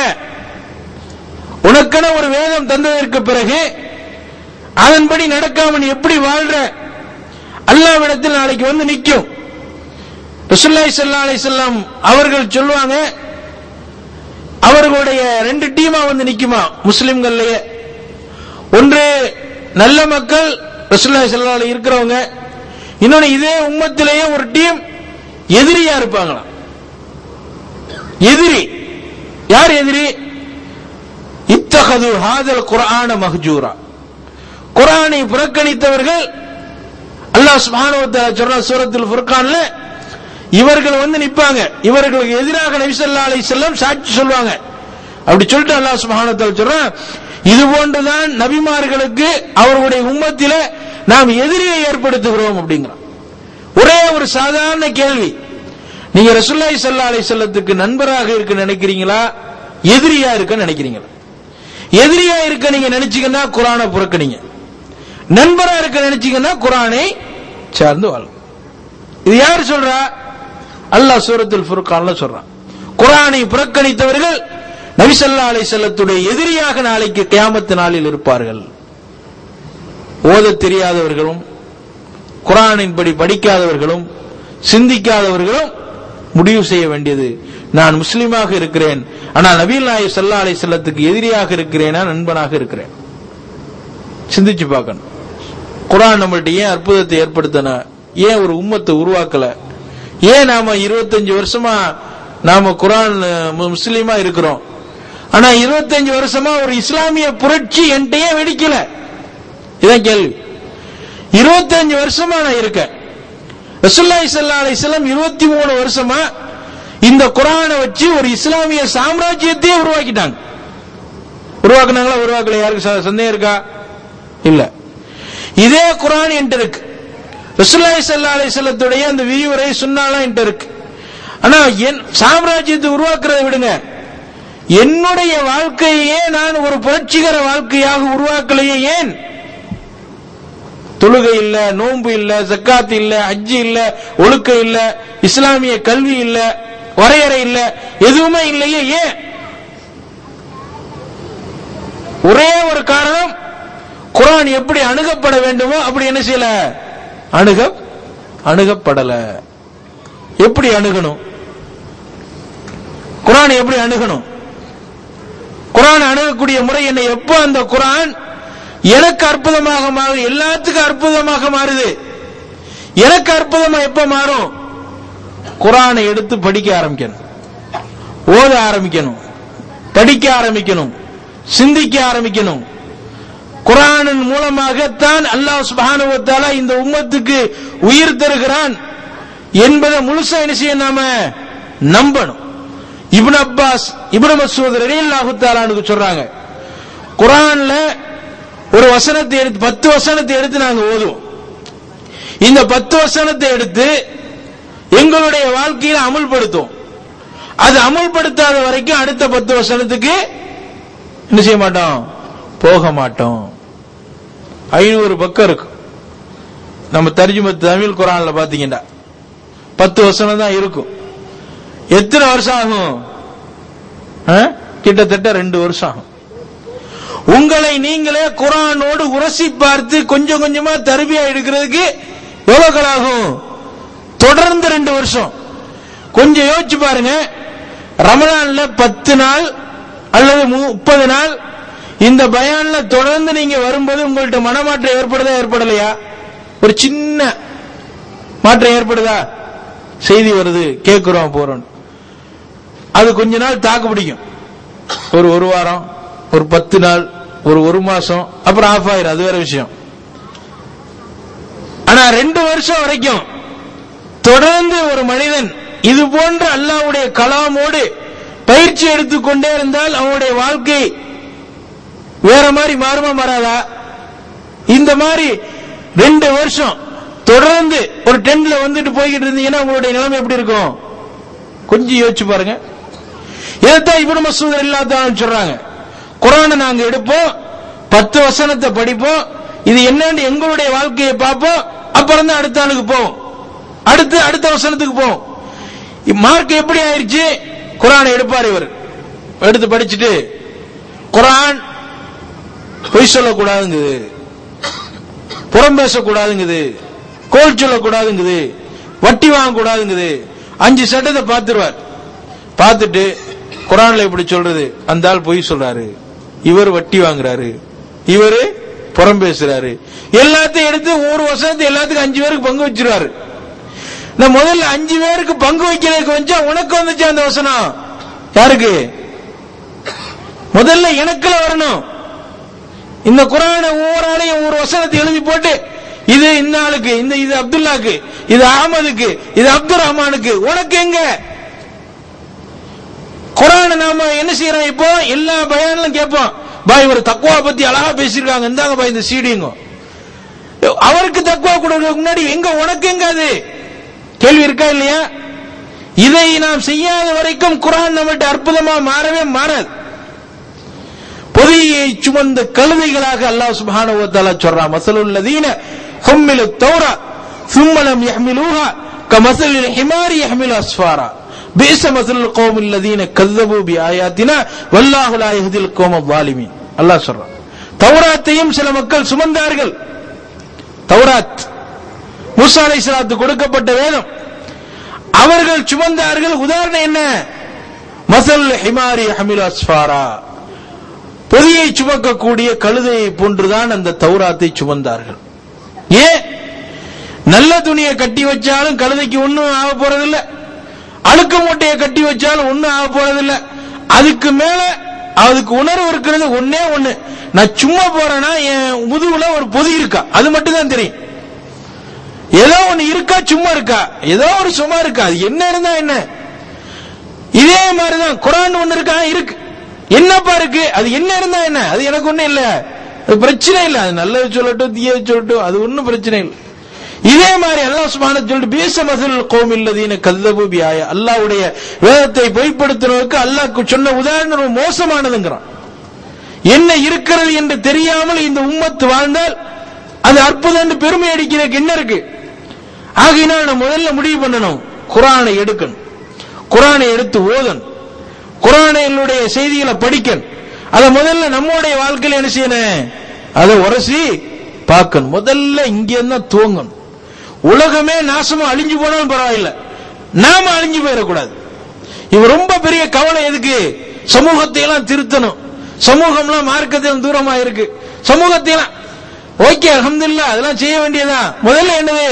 உனக்கென ஒரு வேதம் தந்ததற்கு பிறகு அதன்படி நடக்காம நீ எப்படி வாழ்ற? அல்லாஹ்விடத்தில் நாளைக்கு வந்து நிற்கும். ரசூலுல்லாஹி ஸல்லல்லாஹு அலைஹி வஸல்லம் அவர்கள் சொல்லுவாங்க, அவர்களுடைய ரெண்டு டீமா வந்து நிக்குமா முஸ்லிம்கள்லயே. ஒன்று நல்ல மக்கள் ரசூலுல்லாஹி ஸல்லல்லாஹு அலைஹி இருக்கிறவங்க, இன்னொன்னு இதே உம்மத்திலேயே ஒரு டீம் எதிரியா இருப்பாங்களாம். எதிரி யார்? எதிரி இத்தகது ஹாதல் குர்ஆன மஹ்ஜூரா. குர்ஆனை புறக்கணித்தவர்கள் அல்லாஹ் சுப்ஹானஹு வ தஆலா சொல்ற சூரத்துல் ஃபுர்கான்ல இவர்கள் வந்து நிப்பாங்க. இவர்களுக்கு எதிராக நபி ஸல்லல்லாஹு அலைஹி வஸல்லம் சாட்சி சொல்வாங்க. அப்படி சொல்லிட்டு அல்லாஹ் சுப்ஹானஹு வ தஆலா சொல்றான், இது போன்றுதான் நபிமார்களுக்கு அவர்களுடைய உம்மத்தில நாம் எதிரியை ஏற்படுத்துகிறோம் அப்படிங்கிறான். ஒரே ஒரு சாதாரண கேள்வி, நீங்க ரசூலுல்லாஹி ஸல்லல்லாஹு அலைஹி வஸல்லத்துக்கு நண்பராக இருக்க நினைக்கிறீங்களா எதிரியா இருக்க நினைக்கிறீங்களா? எதிரியா இருக்க நீங்க நினைச்சீங்கன்னா குர்ஆனை புறக்கணிங்க, நண்பரா இருக்க நினைச்சீங்கன்னா குர்ஆனை சார்ந்து வாழும். இது யார் சொல்றா? அல்லாஹ் சூரத்துல் ஃபுர்கான்ல சொல்றான். குர்ஆனை புறக்கணித்தவர்கள் நபி ஸல்லல்லாஹு அலைஹி வஸல்லத்துடைய எதிரியாக நாளைக்கு கியாமத் நாளில் இருப்பார்கள். ஓத தெரியாதவர்களும் குர்ஆனின் படி படிக்காதவர்களும் சிந்திக்காதவர்களும் முடிவு செய்ய வேண்டியது, நான் முஸ்லிமாக இருக்கிறேன் ஆனால் நபிகள் நாயகம் ஸல்லல்லாஹு அலைஹி வஸல்லத்துக்கு எதிரியாக இருக்கிறேனா நண்பனாக இருக்கிறேன்? சிந்திச்சு பார்க்கணும். குர்ஆன் நம்மள்ட்ட ஏன் அற்புதத்தை ஏற்படுத்தின? ஏன் ஒரு உம்மத்தை உருவாக்கல? ஏன் நாம இருபத்தஞ்சு வருஷமா நாம குர்ஆன் முஸ்லீமா இருக்கிறோம், ஆனா இருபத்தஞ்சு வருஷமா ஒரு இஸ்லாமிய புரட்சி என்கிட்டயே வெடிக்கல? இதான் கேள்வி. இருபத்தஞ்சு வருஷமா நான் இருக்கேன். ரசூலுல்லாஹி ஸல்லல்லாஹு அலைஹி வஸல்லம் இருபத்தி மூணு வருஷமா இந்த குர்ஆனை வச்சு ஒரு இஸ்லாமிய சாம்ராஜ்யத்தையே உருவாக்கிட்டாங்க. உருவாக்குனாங்களா? உருவாக்கல. யாருக்கு சந்தேகம் இருக்கா? இல்ல. இதே குர்ஆன் என்கிட்ட இருக்கு. ரசூலுல்லாஹி ஸல்லல்லாஹு அலைஹி வஸல்லத்துடைய அந்த விரிவுரை சுன்னாலாம் என்கிட்ட இருக்கு. ஆனா என் சாம்ராஜ்யத்தை உருவாக்குறதை விடுங்க, என்னுடைய வாழ்க்கையே நான் ஒரு புரட்சிகர வாழ்க்கையாக உருவாக்கலையே. ஏன்? தொழுகை இல்ல, நோன்பு இல்ல, ஜக்காத் இல்ல, ஹஜ் இல்ல, ஒழுக்க இல்ல, இஸ்லாமிய கல்வி இல்ல, வரையறை இல்ல, எதுவுமே இல்லையே. ஏன்? ஒரே ஒரு காரணம், குர்ஆன் எப்படி அணுகப்பட வேண்டுமோ அப்படி என்ன செய்யல, அணுக அணுகப்படல. எப்படி அணுகணும்? குர்ஆன் எப்படி அணுகணும்? குர்ஆன் அணுகக்கூடிய முறை என்ன? எப்ப அந்த குர்ஆன் எனக்கு அற்புதமாக மாறுது, எல்லாத்துக்கும் அற்புதமாக மாறுது. எனக்கு அற்புதமா எப்ப மாறும்? குர்ஆனை எடுத்து படிக்க ஆரம்பிக்கணும், ஓத ஆரம்பிக்கணும், படிக்க ஆரம்பிக்கணும், சிந்திக்க ஆரம்பிக்கணும். குர்ஆனின் மூலமாகத்தான் அல்லாஹ் சுப்ஹானஹு வ தஆலா இந்த உம்மத்துக்கு உயிர் தருகிறான் என்பதை முழுசா என்ன செய்ய நாம நம்பணும். இப்னு அப்பாஸ், இப்னு மஸ்ஊத் ரலியல்லாஹு தஆலா அன்ஹு சொல்றாங்க, குர்ஆன்ல ஒரு வசனத்தை எடுத்து பத்து வசனத்தை எடுத்து நாங்க ஓதுவோம். இந்த பத்து வசனத்தை எடுத்து எங்களுடைய வாழ்க்கையில அமல்படுத்துவோம். அது அமல்படுத்தாத வரைக்கும் அடுத்த பத்து வசனத்துக்கு என்ன செய்ய மாட்டோம், போக மாட்டோம். ஐநூறு பக்கம் இருக்கு. நம்ம தர்ஜுமத் தமிழ் குர்ஆன்ல பாத்தீங்கன்னா பத்து வசனம் தான் இருக்கும். எத்தனை வருஷம் ஆகும்? கிட்டத்தட்ட ரெண்டு வருஷம் ஆகும். உங்களை நீங்களே குர்ஆனோடு உரசி பார்த்து கொஞ்சம் கொஞ்சமா தர்பியா எடுக்கிறதுக்கு எவ்வளவு ஆகும்? தொடர்ந்து ரெண்டு வருஷம். கொஞ்சம் யோசிச்சு பாருங்க. ரமலான்ல பத்து நாள் அல்லது முப்பது நாள் இந்த பயான்ல தொடர்ந்து நீங்க வரும்போது உங்கள்ட்ட மனமாற்றம் ஏற்படுதா ஏற்படலையா? ஒரு சின்ன மாற்றம் ஏற்படுதா? செய்தி வருது, கேட்கிறோம், போறோம். அது கொஞ்ச நாள் தாக்கு பிடிக்கும். ஒரு ஒரு வாரம், ஒரு பத்து நாள், ஒரு ஒரு மாசம், அப்புறம் ஆஃப் ஆயிரும். அது வேற விஷயம். ஆனா ரெண்டு வருஷம் வரைக்கும் தொடர்ந்து ஒரு மனிதன் இது போன்ற அல்லாஹ்வுடைய கலாமோடு பயிற்சி எடுத்துக்கொண்டே இருந்தால் அவனுடைய வாழ்க்கை வேற மாதிரி மாறுமா மாறாதா? இந்த மாதிரி ரெண்டு வருஷம் தொடர்ந்து ஒரு டென்ல வந்துட்டு போய்கிட்டு இருந்தீங்கன்னா உங்களுடைய நிலைமை எப்படி இருக்கும்? கொஞ்சம் யோசிச்சு பாருங்க. இதைத்தான் இப்னு மஸ்ஊத் ரலியல்லாஹு அன்ஹு சொல்றாங்க. குர்ஆனை நாங்க எடுப்போம், பத்து வசனத்தை படிப்போம், இது என்னன்னு எங்களுடைய வாழ்க்கையை பார்ப்போம், அப்புறம் தான் அடுத்த ஆளுக்கு போவோம், அடுத்து அடுத்த வசனத்துக்கு போவோம். மார்க் எப்படி ஆயிருச்சு? குர்ஆனை எடுப்பார் இவர், எடுத்து படிச்சுட்டு குர்ஆன் பொய் சொல்லக்கூடாதுங்குது, புறம் பேசக்கூடாதுங்குது, கோல் சொல்லக்கூடாதுங்குது, வட்டி வாங்க கூடாதுங்குது, அஞ்சு சட்டத்தை பார்த்துருவார். பார்த்துட்டு குர்ஆன்ல இப்படி சொல்றது, அந்த ஆள் பொய் சொல்றாரு, இவர் வட்டி வாங்குறாரு, இவரு புறம் பேசுறாரு, எல்லாத்தையும் எடுத்து ஒரு வசனத்தை எல்லாத்துக்கும் அஞ்சு பேருக்கு பங்கு வச்சிருவாரு. நான் முதல்ல அஞ்சு பேருக்கு பங்கு வைக்கிறதுக்கு வச்சா உனக்கு வந்துச்சு அந்த வசனம். யாருக்கு? முதல்ல எனக்குல வரணும். இந்த குர்ஆனை ஒவ்வொரு ஆளையும் ஒரு வசனத்தை எழுதி போட்டு இது இந்த ஆளுக்கு, இந்த இது அப்துல்லாக்கு, இது அஹமதுக்கு, இது அப்துல் ரஹ்மானுக்கு, உனக்கு எங்க? குர்ஆனை நாம என்ன செய்யறோம்? இப்போ எல்லா பயான்களும் கேட்போம். பாய் ஒரு தக்வா பத்தி அழகா பேசிருக்காங்க, இந்தாங்க பாய் இந்த சீடிங்க. அவருக்கு தக்வா கொடுக்கறதுக்கு முன்னாடி எங்க உனக்கு எங்க? அது கேள்வி இருக்கா இல்லையா? இதை நாம் செய்யாத வரைக்கும் குர்ஆன் நம்மகிட்ட அற்புதமா மாறவே மாறாது. பொதியை சுமந்த கழுதைகளாக அல்லாஹ் சுப்ஹானஹு வ தஆலா சொல்றான். மஸலுல் லதீன ஹும்மிலு தௌரா ثم لم يحملوها كمثل الحمار يحمل اسفارا بئس مثل القوم الذين كذبوا بآياتنا والله لا يهدي القوم الظالمين. அல்லாஹ் சொல்றான். தௌராத்தையும் சில மக்கள் சுமந்தார்கள். தௌராத் மூசா அலைஹிஸ்ஸலாத்துக்கு கொடுக்கப்பட்ட வேதம், அவர்கள் சுமந்தார்கள். உதாரணம் என்ன? மஸலுல் ஹிமாரி யஹ்மிலு அஸ்ஃபாரா, பொதியை சுமக்கக்கூடிய கழுதையை போன்றுதான் அந்த தௌராத்தை சுமந்தார்கள். ஏன்? நல்ல துணியை கட்டி வச்சாலும் கழுதைக்கு ஒன்னும் ஆக போறதில்லை, அழுக்க மூட்டையை கட்டி வச்சாலும் ஒன்னும் ஆக போறதில்லை. அதுக்கு மேல அதுக்கு உணர்வு இருக்கிறது ஒன்னே ஒண்ணு, நான் சும்மா போறேன்னா என் முதுகுல ஒரு பொதி இருக்கா, அது மட்டும் தான் தெரியும். ஏதோ ஒண்ணு இருக்கா, சும்மா இருக்கா, ஏதோ ஒரு சும்மா இருக்கா, அது என்ன இருந்தா என்ன. இதே மாதிரிதான் குர்ஆன் ஒண்ணு இருக்கா, இருக்கு, என்னப்பா இருக்கு, அது என்ன இருந்தா என்ன, அது எனக்கு ஒண்ணு இல்ல, அது பிரச்சனை இல்ல, அது நல்லது சொல்லட்டும் தீயது சொல்லட்டும், அது ஒன்னும் பிரச்சனை இல்லை. இதே மாதிரி அல்லாஹ் சுப்ஹானஹு சொல்லிட்டு பீஸ மஸலுல் கௌமில் லதீன கல்லபு பிஆயா, அல்லாஹ்வுடைய வேதத்தை பொய்ப்படுத்துறவருக்கு அல்லாஹ் சொன்ன உதாரணம் ரொம்ப மோசமானதுங்கறான். என்ன இருக்கிறது என்று தெரியாமல் இந்த உம்மத் வாழ்ந்தால் அது அற்புதம் என்று பெருமை அடிக்கிறதுக்கு என்ன இருக்கு? ஆகையினால் நம்ம முதல்ல முடிவு பண்ணணும், குர்ஆனை எடுக்கணும், குர்ஆனை எடுத்து ஓதணும், குர்ஆனுடைய செய்திகளை படிக்கணும். அத முதல்ல நம்முடைய வாழ்க்கையில என்ன செய்யணும்? அதை உரசி பார்க்கணும். முதல்ல இங்க இருந்தா துவங்கணும். உலகமே நாசமா அழிஞ்சு போனாலும் பரவாயில்ல, நாம அழிஞ்சு போயிடக்கூடாது. இது ரொம்ப பெரிய கவலை. எதுக்கு? சமூகத்தை எல்லாம் திருத்தணும். சமூகம்லாம் மார்க்கத்தில் தூரமா இருக்கு. சமூகத்தை எல்லாம் ஓகே அல்ஹம்துலில்லாஹ் அதெல்லாம் செய்ய வேண்டியதான். முதல்ல என்னது?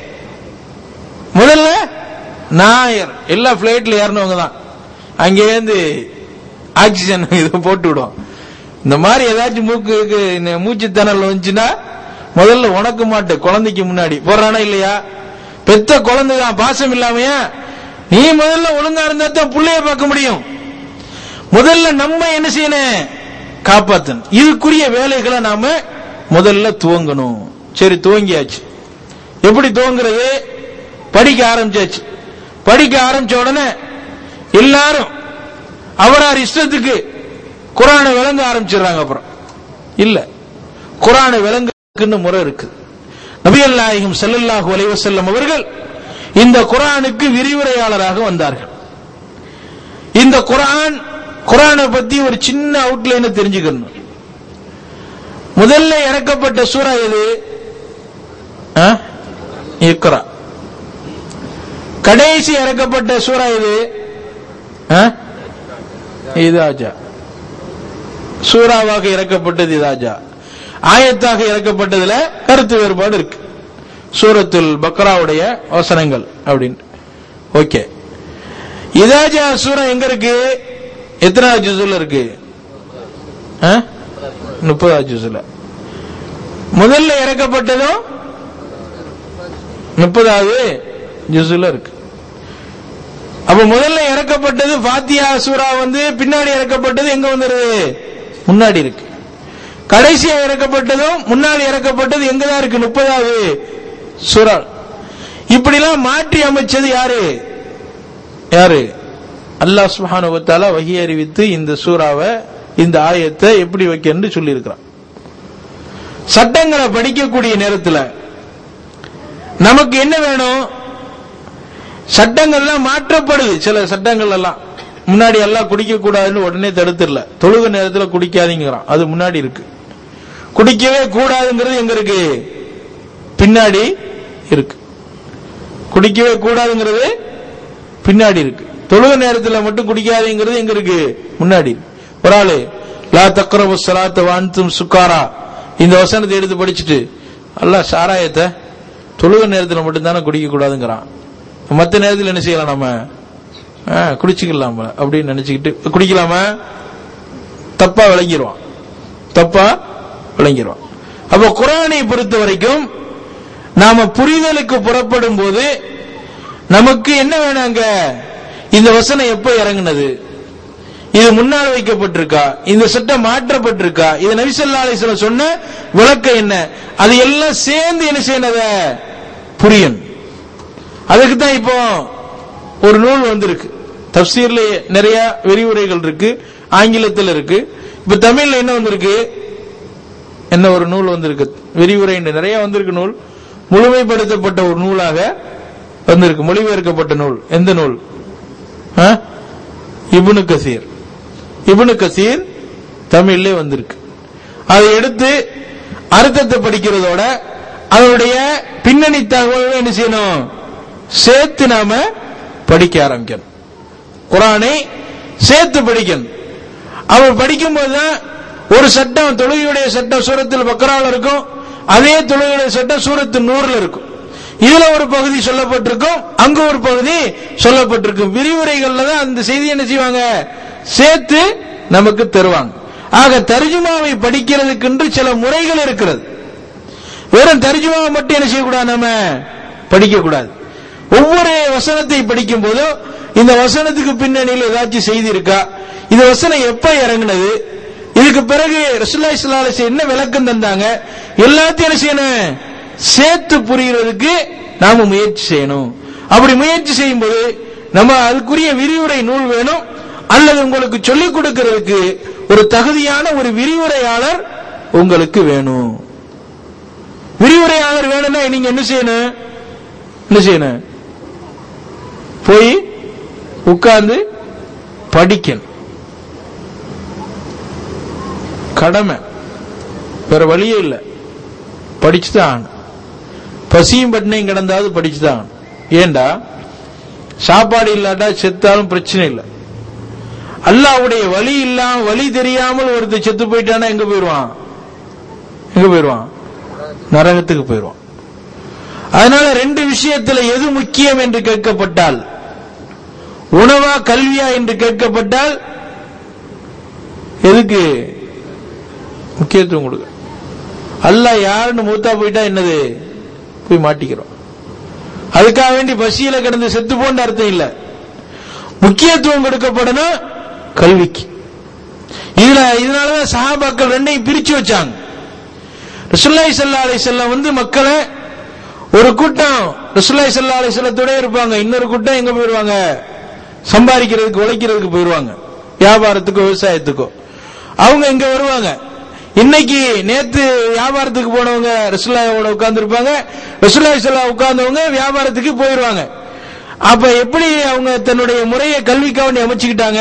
முதல்ல நாயர் எல்லா பிளைட்ல ஏறினவங்க தான் அங்கேருந்து ஆக்சிஜன் இதை போட்டு விடும். இந்த மாதிரி ஏதாச்சும் மூக்கு மூச்சு திணறல் வந்துச்சுன்னா முதல்ல உனக்கு மாட்டு குழந்தைக்கு முன்னாடி போறானா இல்லையா? பெத்த குழந்தைதான், பாசம் இல்லாமையா? நீ முதல்ல ஒழுங்கா இருந்தா தான் புள்ளைய பார்க்க முடியும். முதல்ல நம்ம என்ன செய்யணும்? காப்பாத்தணும். இதுக்குரிய வேலைகளை நாம முதல்ல துவங்கணும். சரி, துவங்கியாச்சு. எப்படி துவங்குறது? படிக்க ஆரம்பிச்சாச்சு. படிக்க ஆரம்பிச்ச உடனே எல்லாரும் அவரார் இஷ்டத்துக்கு குர்ஆனை விளங்க ஆரம்பிச்சிடுறாங்க. அப்புறம் இல்ல, குர்ஆனை விளங்குன்னு முறை இருக்கு. நபிகள் நாயகம் ஸல்லல்லாஹு அலைஹி வஸல்லம் அவர்கள் இந்த குர்ஆனுக்கு விரிவுரையாளராக வந்தார்கள். இந்த குர்ஆன் குர்ஆனை பத்தி ஒரு சின்ன அவுட்லைனை தெரிஞ்சுக்கணும். முதல்ல இறக்கப்பட்ட சூரா எது? இக்ரா. கடைசி இறக்கப்பட்ட சூரா எது? இதாஜா. சூராவாக இறக்கப்பட்டது இதாஜா. ஆயத்தாக இறக்கப்பட்டதுல கருத்து வேறுபாடு இருக்கு. சூரத்துல் பக்ராவுடைய வசனங்கள் அப்படின்னு. ஓகே, இதாஜா சூரா எங்க இருக்கு? எத்தனாவது ஜுஸ்ல இருக்கு? முப்பதாவது ஜுஸ்ல. முதல்ல இறக்கப்பட்டதும் முப்பதாவது ஜுஸ்ல இருக்கு. அப்ப முதல்ல இறக்கப்பட்டது ஃபாத்தியா சூரா வந்து பின்னாடி இறக்கப்பட்டது எங்க வந்துருது? முன்னாடி இருக்கு. கடைசியா இறக்கப்பட்டதும் முன்னாடி இறக்கப்பட்டது எங்கதான் இருக்கு? முப்பதாவது சூரா. இப்படிலாம் மாற்றி அமைச்சது யாரு? யாரு? அல்லாஹ் சுப்ஹானஹு வ தஆலா வஹி அறிவித்து இந்த சூராவை, இந்த ஆயத்தை எப்படி வைக்கன்னு சொல்லி இருக்கிறான். சட்டங்களை படிக்கக்கூடிய நேரத்தில் நமக்கு என்ன வேணும்? சட்டங்கள்லாம் மாற்றப்படுது. சில சட்டங்கள் எல்லாம் முன்னாடி எல்லாம் குடிக்க கூடாதுன்னு உடனே தடுத்துடல. தொழுக நேரத்தில் குடிக்காதீங்கிறான், அது முன்னாடி இருக்கு. குடிக்கவே கூடாதுங்கிறது எங்க இருக்கு? பின்னாடி இருக்கு. குடிக்கவே கூடாதுங்கிறது பின்னாடி இருக்கு. தொழுக நேரத்தில் மட்டும் குடிக்காதீங்கிறது எங்க இருக்கு? முன்னாடி. ஒரு ஆளு லா தக்ரபு ஸலாத்த வ அன்தும் சுகாரா இந்த வசனத்தை எடுத்து படிச்சுட்டு அல்லாஹ் சாராயத்தை தொழுக நேரத்தில் மட்டும் தானே குடிக்க கூடாதுங்கிறான், மற்ற நேரத்தில் என்ன செய்யலாம்? நம்ம குடிச்சுக்கலாம் அப்படின்னு நினைச்சுக்கிட்டு குடிக்கலாமா? தப்பா விளங்கிடுவான், தப்பா விளங்கிடுவான். அப்ப குர்ஆனை பொறுத்த வரைக்கும் நாம புரிதலுக்கு புறப்படும் போது நமக்கு என்ன வேணாங்க? இந்த வசனம் எப்ப இறங்குனது? இது முன்னால் வைக்கப்பட்டிருக்கா? இந்த சட்டம் மாற்றப்பட்டிருக்கா? இது நபி ஸல்லல்லாஹு அலைஹி வஸல்லம் சொன்ன விளக்கம் என்ன? அது எல்லாம் சேர்ந்து என்ன செய்யறத புரியணும். அதுக்கு தான் இப்போ ஒரு நூல் வந்திருக்கு. தஃப்சீர்ல நிறைய விரிவுரைகள் இருக்கு, ஆங்கிலத்தில் இருக்கு. இப்ப தமிழ்ல என்ன வந்திருக்கு? என்ன ஒரு நூல் வந்திருக்கு, விரிவுரை நிறைய வந்திருக்கு. நூல் முழுமைப்படுத்தப்பட்ட ஒரு நூலாக வந்திருக்கு, மொழிபெயர்க்கப்பட்ட நூல். எந்த நூல்? இப்னு கசீர். இப்னு கசீர் தமிழ்ல வந்திருக்கு. அதை எடுத்து அர்த்தத்தை படிக்கிறதோட அதனுடைய பின்னணி தகவல்கள் என்ன செய்யணும்? சேர்த்து நாம படிக்க ஆரம்பிக்கணும். குர்ஆனை சேர்த்து படிக்கணும். அவர் படிக்கும் போதுதான் ஒரு சட்டம், தொழுகையுடைய சட்டம் சூரத்துல் பக்ரால இருக்கும், அதே தொழுகையுடைய சட்டம் சூரத்து நூறுல இருக்கும். இதுல ஒரு பகுதி சொல்லப்பட்டிருக்கும், அங்க ஒரு பகுதி சொல்லப்பட்டிருக்கும். விரிவுரைகள்ல தான் அந்த செய்தி என்ன செய்வாங்க? சேர்த்து நமக்கு தருவாங்க. ஆக தர்ஜுமாவை படிக்கிறதுக்கு சில முறைகள் இருக்கிறது. வெறும் தர்ஜுமாவை மட்டும் என்ன செய்யக்கூடாது? நம்ம படிக்க கூடாது. ஒவ்வொரு வசனத்தை படிக்கும் போதும் இந்த வசனத்துக்கு பின்னணியில் ஏதாச்சும் செய்தி இருக்கா? இந்த வசனம் எப்ப இறங்குனது? இதுக்கு பிறகு ரசூலுல்லாஹி ஸல்லல்லாஹு அலைஹி வஸல்லம் என்ன விளக்கம் தந்தாங்க? எல்லாத்தையும் என்ன செய்யணும்? சேர்த்து புரிகிறதுக்கு நாம முயற்சி செய்யணும். அப்படி முயற்சி செய்யும் போது நம்ம அதுக்குரிய விரிவுரை நூல் வேணும், அல்லது உங்களுக்கு சொல்லிக் கொடுக்கிறதுக்கு ஒரு தகுதியான ஒரு விரிவுரையாளர் உங்களுக்கு வேணும். விரிவுரையாளர் வேணும்னா நீங்க என்ன செய்யணும்? என்ன செய்யணும்? போய் உட்கார்ந்து படிக்கணும். கடமை, வேற வழியே இல்லை. படிச்சுதான் ஆகணும். பசியும் பட்டினையும் கிடந்தாவது படிச்சுதான் ஆகணும். ஏண்டா சாப்பாடு இல்லாட்டா செத்தாலும் பிரச்சனை இல்லை. அல்லாஹ்வுடைய வழி இல்லாம, வழி தெரியாமல் ஒருத்தர் செத்து போயிட்டானா எங்க போயிடுவான்? எங்க போயிடுவான்? நரகத்துக்கு போயிடுவான். அதனால ரெண்டு விஷயத்துல எது முக்கியம் என்று கேட்கப்பட்டால், உணவா கல்வியா என்று கேட்கப்பட்டால் எதுக்கு முக்கியத்துவம் கொடுக்க? அல்லாஹ் யாருன்னு மூத்தா போயிட்டா என்னது? போய் மாட்டிக்கிறோம். அதுக்காக வேண்டி பசியில கிடந்து செத்து போன்ற அர்த்தம் இல்ல. முக்கியத்துவம் கொடுக்கப்படணும் கல்விக்கு. இதுல இதனாலதான் சஹாபாக்கள் ரெண்டையும் பிரிச்சு வச்சாங்க. ரசூலுல்லாஹி ஸல்லல்லாஹு அலைஹி வஸல்லம் வந்து மக்களை ஒரு கூட்டம் ரசூலுல்லாஹி ஸல்லல்லாஹு அலைஹி வஸல்லத்தோட இருப்பாங்க, இன்னொரு கூட்டம் எங்க போயிருவாங்க, சம்பாதிக்கிறதுக்கு உழைக்கிறதுக்கு போயிருவாங்க, வியாபாரத்துக்கோ விவசாயத்துக்கோ. அவங்க இங்க வருவாங்க. இன்னைக்கு நேத்து வியாபாரத்துக்கு போனவங்க ரசூலுல்லாஹியோட உட்கார்ந்து இருப்பாங்க, ரசூலுல்லாஹி ஸல்லல்லாஹு உட்கார்ந்தவங்க வியாபாரத்துக்கு போயிருவாங்க. அப்ப எப்படி அவங்க தன்னுடைய முறையை கல்விக்காக வேண்டி அமைச்சுக்கிட்டாங்க?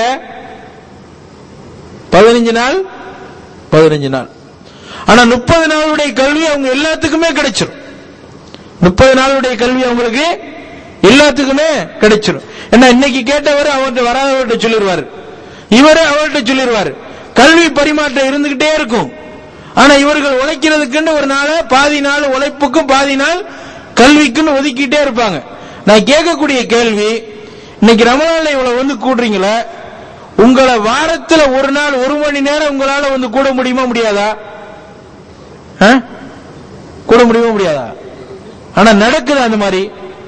பதினஞ்சு நாள் பதினஞ்சு நாள். ஆனா முப்பது நாளுடைய கல்வி அவங்க எல்லாத்துக்குமே கிடைச்சிடும். முப்பது நாளுடைய கல்வி அவங்களுக்கு எல்லாத்துக்குமே கிடைச்சிடும். ஏன்னா இன்னைக்கு கேட்டவர் அவர்கிட்ட வராதவர்கிட்ட சொல்லிடுவாரு, இவரு அவர்கிட்ட சொல்லிடுவாரு. கல்வி பரிமாற்றம் இருந்துகிட்டே இருக்கும். ஆனா இவர்கள் உழைக்கிறதுக்குன்னு ஒரு நாள் பாதி நாள் உழைப்புக்கும் பாதி நாள் கல்விக்குன்னு ஒதுக்கிட்டே இருப்பாங்க. நான் கேட்கக்கூடிய கேள்வி, இன்னைக்கு ரமலான்ல இவ்வளவு வந்து கூடுறீங்களா, உங்களை வாரத்துல ஒரு நாள் ஒரு மணி நேரம் உங்களால வந்து கூட முடியுமா முடியாதா? கூட முடியுமா முடியாதா? ஆனா நடக்குது அந்த மாதிரி?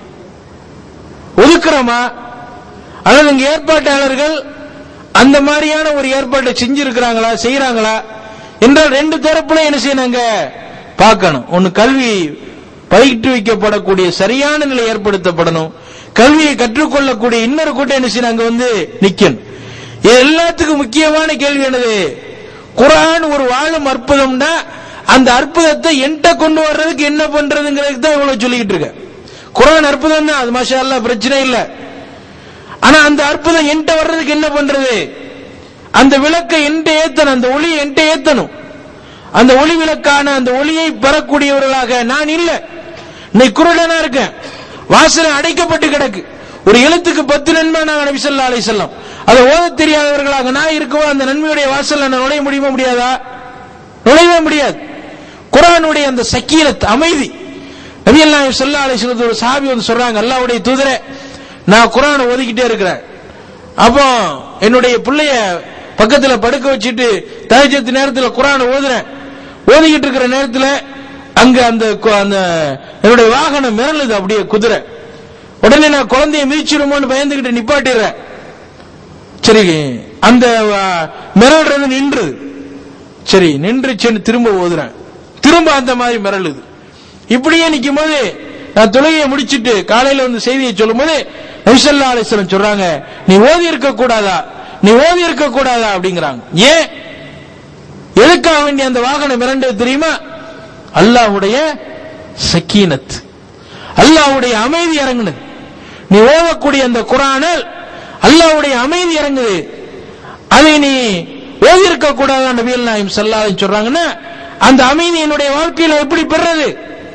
ஒதுக்குறோமா? அல்லது இங்க ஏற்பாட்டாளர்கள் அந்த மாதிரியான ஒரு ஏற்பாட்டை செஞ்சிருக்கிறாங்களா, செய்யறாங்களா என்றால் ரெண்டு தரப்புல என்ன செய்யணுங்க பார்க்கணும். ஒன்னு கல்வி பயிற்று வைக்கப்படக்கூடிய சரியான நிலை ஏற்படுத்தப்படணும், கல்வியை கற்றுக்கொள்ளக்கூடிய இன்னொரு கூட்டம் என்ன செய்யணும் அங்க வந்து நிக்கணும். எல்லாத்துக்கும் முக்கியமான கேள்வி என்னது? குர்ஆன் ஒரு வாழும் அற்புதம்னா அந்த அற்புதத்தை என்கிட்ட கொண்டு வர்றதுக்கு என்ன பண்றதுங்கிறதுக்கு தான் இவ்வளவு சொல்லிக்கிட்டு இருக்க. குர்ஆன் அற்புதம் தான், அது மாஷா அல்லாஹ் பிரச்சனை இல்லை. ஆனா அந்த அற்புதம் என்கிட்ட வர்றதுக்கு என்ன பண்றது? அந்த விளக்கை என்கிட்ட ஏத்தணும், அந்த ஒளியை என்கிட்ட ஏத்தணும். அந்த ஒளி விளக்கான அந்த ஒளியை பெறக்கூடியவர்களாக நான் இல்லை. இன்னைக்கு குருடனா இருக்கேன், வாசலை அடைக்கப்பட்டு கிடக்கு, ஒரு எழுத்துக்கு பத்து நன்மை நாங்கள் நபி ஸல்லல்லாஹு அலைஹி வஸல்லம், அதை ஓத தெரியாதவர்களாக நான் இருக்கவோ அந்த நன்மையுடைய வாசல்ல நான் நுழைய முடியுமா முடியாதா? நுழையவே முடியாது. குர்ஆனுடைய அந்த சக்கீனத் அமைதி, நபியல்லாஹு ஸல்லல்லாஹு அலைஹி வஸல்லம் ஒரு சஹாபி வந்து சொல்றாங்க, அல்லாஹ்வுடைய தூதரே நான் குர்ஆனை ஓதிக்கிட்டே இருக்கிறேன், அப்போ என்னுடைய பிள்ளைய பக்கத்துல படுக்க வச்சுட்டு தஹஜ்ஜத் நேரத்தில் குர்ஆனை ஓதுறேன், ஓதிக்கிட்டு இருக்கிற நேரத்தில் அங்க அந்த என்னுடைய வாகனம் மிரளுது, அப்படியே குதிரை. உடனே நான் குழந்தைய மிதிச்சிருமோன்னு பயந்துகிட்டு நிப்பாட்டிடுறேன். சரி, அந்த மிரள்றது நின்றுது. சரி நின்றுச்சுன்னு திரும்ப ஓதுறேன், திரும்ப அந்த மாதிரி மிரளுது. இப்படியே நிக்கும் போது நான் தொழுகையை முடிச்சிட்டு காலையில வந்து செய்தியை சொல்லும் போது நபி ஸல்லல்லாஹு அலைஹி வஸல்லம் சொல்றாங்க, நீ ஓதி இருக்க கூடாதா, நீ ஓதி இருக்க கூடாதா அப்படிங்கிறாங்க. ஏன், எதுக்காக வேண்டிய அந்த வாகனம் மிரண்டது தெரியுமா? அல்லாஹ்வுடைய சக்கீனத், அல்லாஹ்வுடைய அமைதி இறங்குனது. நீ ஓதக்கூடிய அந்த குர்ஆனில் அல்லாஹ்வுடைய அமைதி இறங்குது, அதை நீ ஓதி இருக்க கூடாதா நபிகள் நாயகம் ஸல்லல்லாஹு அலைஹி வஸல்லம் சொல்றாங்கன்னா, அந்த அமைதி என்னுடைய வாழ்க்கையில எப்படி பெறுறது?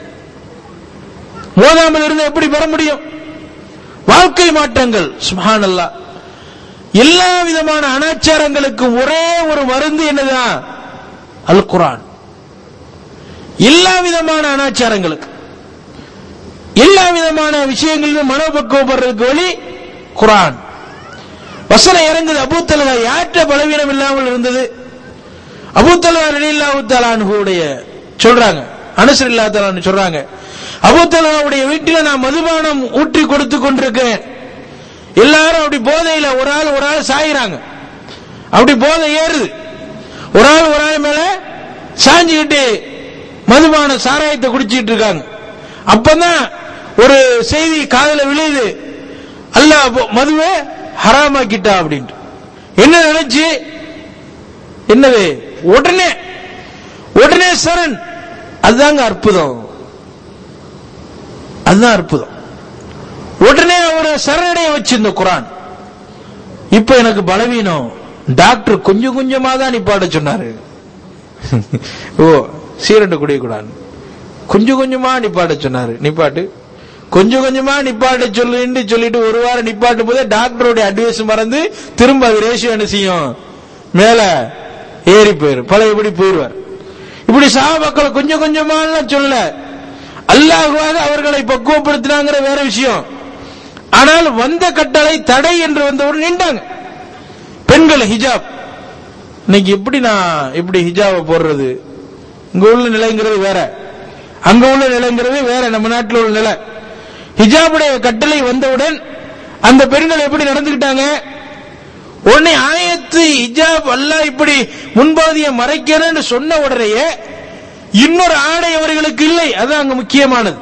ஓதாமல் இருந்து எப்படி பெற முடியும்? வாழ்க்கை மாற்றங்கள் சுப்ஹானல்லாஹ். எல்லா விதமான அனாச்சாரங்களுக்கு ஒரே ஒரு மருந்து என்னதான்? அல் குர்ஆன். எல்லா விதமான அனாச்சாரங்களுக்கு, எல்லா விதமான விஷயங்களிலும் மனோபக்குவப்படுறதுக்கு வழி குர்ஆன். வசனம் இறங்குது. அபூ தல்ஹா யாற்ற பலவீனம் இல்லாமல் இருந்தது. அபூ தல்ஹா ரலியல்லாஹு தஆலா அன்ஹுடைய சொல்றாங்க, அனஸ் ரலியல்லாஹு தஆலா அன்ஹு சொல்றாங்க, அபூ தல்ஹாவுடைய வீட்டில் நான் மதுபானம் ஊற்றி கொடுத்து கொண்டிருக்கிறேன். எல்லாரும் அப்படி போதையில ஒரு ஆள் ஒரு ஆள் சாயிறாங்க, அப்படி போதை ஏறுது. ஒரு ஆள் ஒரு ஆள் மேல சாஞ்சுக்கிட்டு மதுபான சாராயத்தை குடிச்சிட்டு இருக்காங்க. அப்பதான் ஒரு செய்தி காதல விழுது, அல்லாஹ் மதுவை ஹராமாக்கிட்டா அப்படின்ட்டு. என்ன நினைச்சு, என்னது, உடனே உடனே சரண். அதுதாங்க அற்புதம், அதுதான் அற்புதம். உடனே ஒரு சரணடைய வச்சு இந்த குர்ஆன். இப்ப எனக்கு பலவீனம், டாக்டர் கொஞ்சம் கொஞ்சமா தான் நிப்பாட்ட சொன்னாரு. ஓ சீரண்ட குடிய கூடாது, கொஞ்சம் கொஞ்சமா நிப்பாட்ட சொன்னாரு. நிப்பாட்டு, கொஞ்சம் கொஞ்சமா நிப்பாட்ட சொல்லுன்னு சொல்லிட்டு ஒரு வாரம் நிப்பாட்டும் போதே டாக்டருடைய அட்வைஸ் மறந்து திரும்ப அது ரேஷியோ என்ன செய்யும், மேல ஏறி போயிரும், பழையபடி போயிடுவார். இப்படி சஹாபாக்களை கொஞ்சம் கொஞ்சமா சொல்ல, அல்லாஹ்வாக அவர்களை பக்குவப்படுத்தினாங்கிற வேற விஷயம். ஆனால் வந்த கட்டளை தடை என்று வந்தவுடன் நின்றாங்க. பெண்கள் ஹிஜாப், இன்னைக்கு எப்படி நான் எப்படி ஹிஜாபை போடுறது, இங்க உள்ள நிலைங்கிறது வேற, அங்க உள்ள நிலைங்கிறது வேற, நம்ம நாட்டில் உள்ள நிலை. ஹிஜாபுடைய கட்டளை வந்தவுடன் அந்த பெண்கள் எப்படி நடந்துக்கிட்டாங்க? உடனே ஆயத்து ஹிஜாப் அல்லாஹ் இப்படி முன்பாதியை மறைக்கிறேன்னு சொன்ன உடனேயே இன்னொரு ஆடை அவர்களுக்கு இல்லை. அது அங்க முக்கியமானது.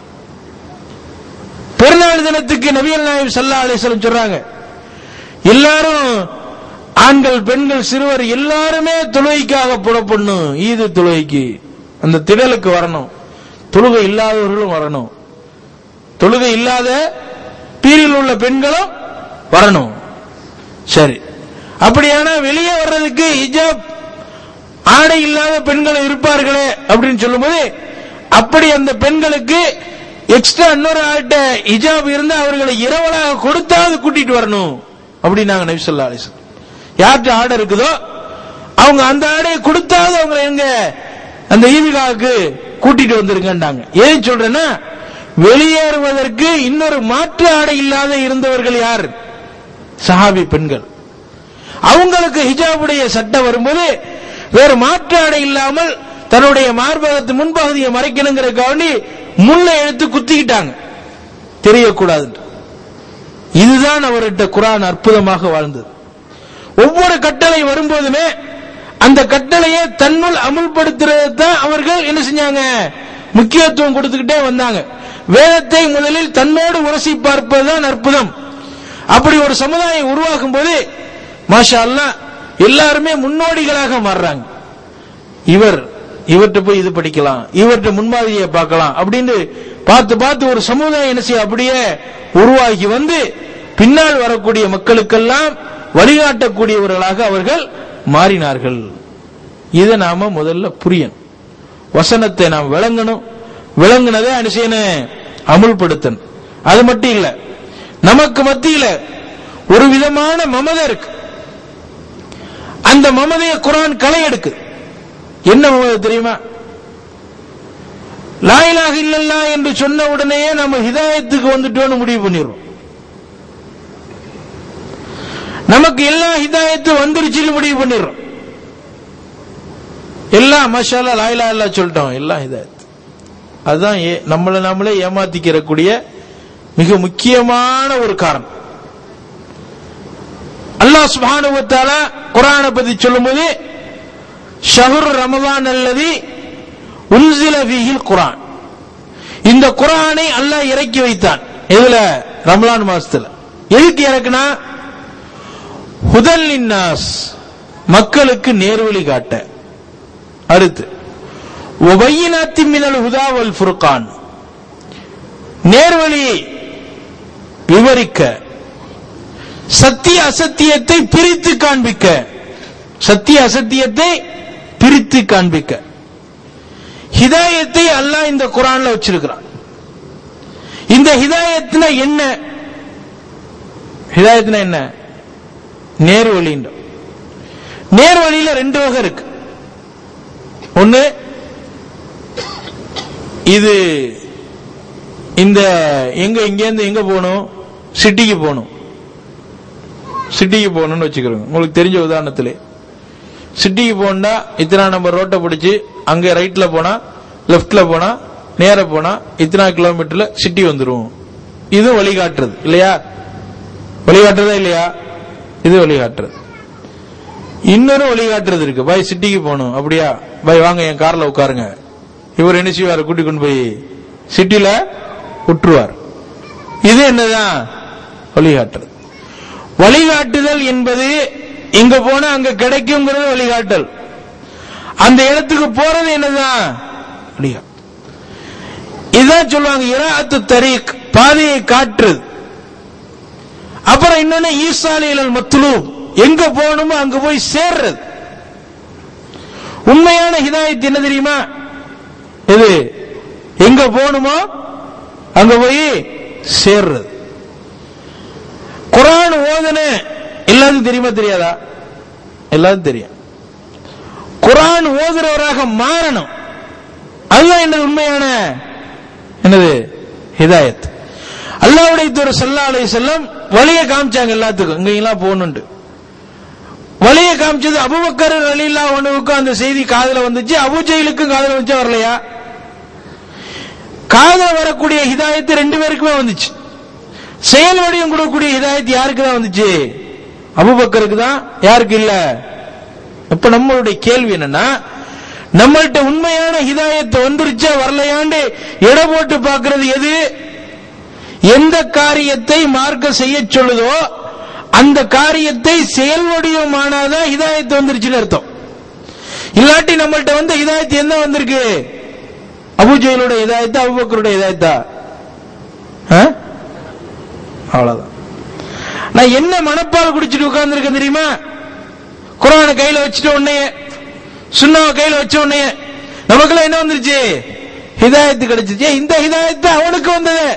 பெருநாள் தினத்துக்கு நபிகள் நாயகம் ஸல்லல்லாஹு அலைஹி வஸல்லம் சொல்றாங்க, எல்லாரும் ஆண்கள் பெண்கள் சிறுவர் எல்லாருமே தொழுகைக்காக புறப்படணும். ஈது தொழுகைக்கு அந்த திடலுக்கு வரணும். தொழுகை இல்லாதவர்களும் வரணும். தொழுகை இல்லாத பீரில் உள்ள பெண்களும் வரணும். சரி, அப்படியான வெளியே வர்றதுக்கு ஹிஜாப் ஆடை இல்லாத பெண்கள் இருப்பார்களே அப்படின்னு சொல்லும்போது, அப்படி அந்த பெண்களுக்கு எக்ஸ்ட்ரா இன்னொரு ஆட்ட ஹிஜாப் இருந்தா அவர்களை இரவலாக கொடுத்தாவது கூட்டிட்டு வரணும் அப்படின்னாங்க நபி ஸல்லல்லாஹு அலைஹி வஸல்லம். யார்கிட்ட ஆடை இருக்குதோ அவங்க அந்த ஆடையை கொடுத்தாவது அவங்க எங்க அந்த ஈதுகாவுக்கு கூட்டிட்டு வந்துருங்கன்னாங்க. ஏன் சொல்றேன்னா, வெளியேறுவதற்கு இன்னொரு மாற்று ஆடை இல்லாத இருந்தவர்கள் யார்? சஹாபி பெண்கள். அவங்களுக்கு ஹிஜாபுடைய சட்டம் வரும்போது வேற மாற்று ஆடை இல்லாமல் தன்னுடைய மார்பகத்து முன்பகுதியை மறைக்கணுங்கிறதுக்காக முள்ளை எடுத்து குத்திக்கிட்டாங்க, தெரியக்கூடாது. இதுதான் அவர்கிட்ட குர்ஆன் அற்புதமாக வாழ்ந்தது. ஒவ்வொரு கட்டளை வரும்போதுமே அந்த கட்டளையை தன்னுள் அமுல்படுத்துறது தான் அவர்கள் என்ன செஞ்சாங்க, முக்கியத்துவம் கொடுத்துக்கிட்டே வந்தாங்க. வேதத்தை முதலில் தன்னோடு உரசி பார்ப்பதுதான் அற்புதம். அப்படி ஒரு சமுதாயம் உருவாக்கும் போது மாஷா அல்லாஹ் எல்லாருமே முன்னோடிகளாக மாறுறாங்க. இவர் இவர்கிட்ட போய் இது படிக்கலாம், இவர்கிட்ட முன்மாதிரியை பார்க்கலாம் அப்படின்னு பார்த்து பார்த்து ஒரு சமுதாயம் என்ன செய்ய அப்படியே உருவாகி வந்து பின்னால் வரக்கூடிய மக்களுக்கெல்லாம் வழிகாட்டக்கூடியவர்களாக அவர்கள் மாறினார்கள். இதை நாம முதல்ல புரியணும். வசனத்தை நாம் விளங்கணும். விளங்குனதை என்ன செய்யணும், அமுல்படுத்தணும். அது மட்டும் இல்ல, நமக்கு மத்தியில ஒரு விதமான மமதை இருக்கு. அந்த மமதையை குர்ஆன் களை எடுக்கு. என்ன மமதை தெரியுமா? லா இலாஹ இல்லல்லாஹ் என்று சொன்ன உடனேயே நம்ம ஹிதாயத்துக்கு வந்துட்டோம்னு முடிவு பண்ணிடுறோம். நமக்கு எல்லா ஹிதாயத்தும் வந்துருச்சுன்னு முடிவு பண்ணிடுறோம். எல்லாம் மாஷா அல்லாஹ் லா இலாஹ இல்லல்லாஹ் சொல்லிட்டோம், எல்லாம் ஹிதாயத். அதுதான் நம்மளை நம்மளே ஏமாத்திக்கிறக்கூடிய மிக முக்கியமான ஒரு காரணம். அல்லாஹ் சுப்ஹானஹு வ தஆலா குர்ஆனை பத்தி சொல்லும்போது ஷஹ்ரு ரமலான் அல்லதி உன்ஸில ஃபீஹில் குர்ஆன், இந்த குர்ஆனை அல்லாஹ் இறக்கி வைத்தான். எதுல? ரமலான் மாசத்துல. எதுக்கு இறக்குனா? ஹுதல் லின்னாஸ், மக்களுக்கு நேர்வழி காட்ட. அடுத்து வபையினாத்தி மினல் ஹுதா வல் ஃபுர்கான், நேர்வழியை விவரிக்க, சத்திய அசத்தியத்தை பிரித்து காண்பிக்க. சத்திய அசத்தியத்தை பிரித்து காண்பிக்க ஹிதாயத்தை அல்லாஹ் இந்த குர்ஆன்ல வச்சிருக்கிறான். இந்த ஹிதாயத்னா என்ன? ஹிதாயத்னா என்ன? நேர்வழி. நேர்வழியில ரெண்டு வகை இருக்கு. ஒன்னு, இது இந்த எங்க இங்க இருந்து எங்க போகணும், சிட்டிக்கு போகணும். சிட்டிக்கு போகணும்னு வச்சுக்கிறோங்க. உங்களுக்கு தெரிஞ்ச உதாரணத்திலே சிட்டிக்கு போனா இத்தனா நம்பர் ரோட்டை பிடிச்சி அங்க ரைட்ல போனா லெப்ட்ல போனா நேர போனா இத்தனா கிலோமீட்டர்ல சிட்டி வந்துரும். இது வழிகாட்டுறது இல்லையா? வழிகாட்டுறதா இல்லையா? இது வழிகாட்டுறது. இன்னொரு வழிகாட்டுறது இருக்கு. பாய் சிட்டிக்கு போகணும், அப்படியா பாய் வாங்க என் கார்ல உட்காருங்க. இவர் என்ன செய்வார், கூட்டி கொண்டு போய் சிட்டில விட்டுருவார். இது என்னதான் வழிகாட்டுறது. வழிகாட்டுதல் என்பது இங்க போனா அங்க கிடைக்கும்ங்கிறது வழிகாட்டல். அந்த இடத்துக்கு போறது என்னதான் வழிகாட்டு. இதான் சொல்லுவாங்க இராஅத்து தரீக், பாதையை காட்டுறது. அப்புறம் இன்னொன்னு ஈசாலில் மத்லூப், எங்க போகணுமோ அங்க போய் சேர்றது. உண்மையான ஹிதாயத் என்ன தெரியுமா? இது எங்க போகணுமோ அங்க போய் சேர்றது. குர்ஆன் ஓதுன எல்லாரும் தெரியுமா தெரியாதா? எல்லாரும் தெரியும். குர்ஆன் ஓதுறவராக மாறணும். அதுதான் என்ன உண்மையான என்னது ஹிதாயத். அல்லாஹ்வுடைய தூதர் ஸல்லல்லாஹு அலைஹி வஸல்லம் வழியை காமிச்சாங்க எல்லாத்துக்கும், இங்க எல்லாம் போகணும்னு. வழியை காமிச்சது அபூபக்கர் ரலியல்லாஹு அன்ஹுவுக்கு அந்த செய்தி காதுல வந்துச்சு, அபூஜஹலுக்கும் காதுல வந்துச்சா வரலையா? காதுல வரக்கூடிய ஹிதாயத்து ரெண்டு பேருக்குமே வந்துச்சு. செயல் வடிவம் கொடுக்கக்கூடிய ஹிதாயத் யாருக்கு தான் வந்துச்சு? அபூபக்கருக்கு தான், யாருக்கு இல்ல? இப்ப நம்மளுடைய கேள்வி என்னன்னா, நம்மள்ட்ட உண்மையான ஹிதாயத்தை வந்துருச்சா வரலையாண்டு எடை போட்டு பார்க்கிறது எது? எந்த காரியத்தை மார்க்க செய்ய சொல்லுதோ அந்த காரியத்தை செயல் வடிவமானாதான் ஹிதாயத்து வந்துருச்சுன்னு அர்த்தம். இல்லாட்டி நம்மள்ட்ட வந்து ஹிதாயத்து என்ன வந்திருக்கு? அபூஜஹலோட ஹிதாயத்தா அபூபக்கருடைய ஹிதாயத்தா? அவ்வளவுதான். நான் என்ன மனப்பால் குடிச்சிட்டு உட்கார்ந்துருக்கேன் தெரியுமா? குர்ஆனை கையில வச்சுட்ட உடனே, சுன்னாவை கையில வச்ச உடனே நமக்குள்ள என்ன வந்துருச்சு? ஹிதாயத்து கிடைச்சிச்சு. இந்த ஹிதாயத்து அவனுக்கு வந்தது.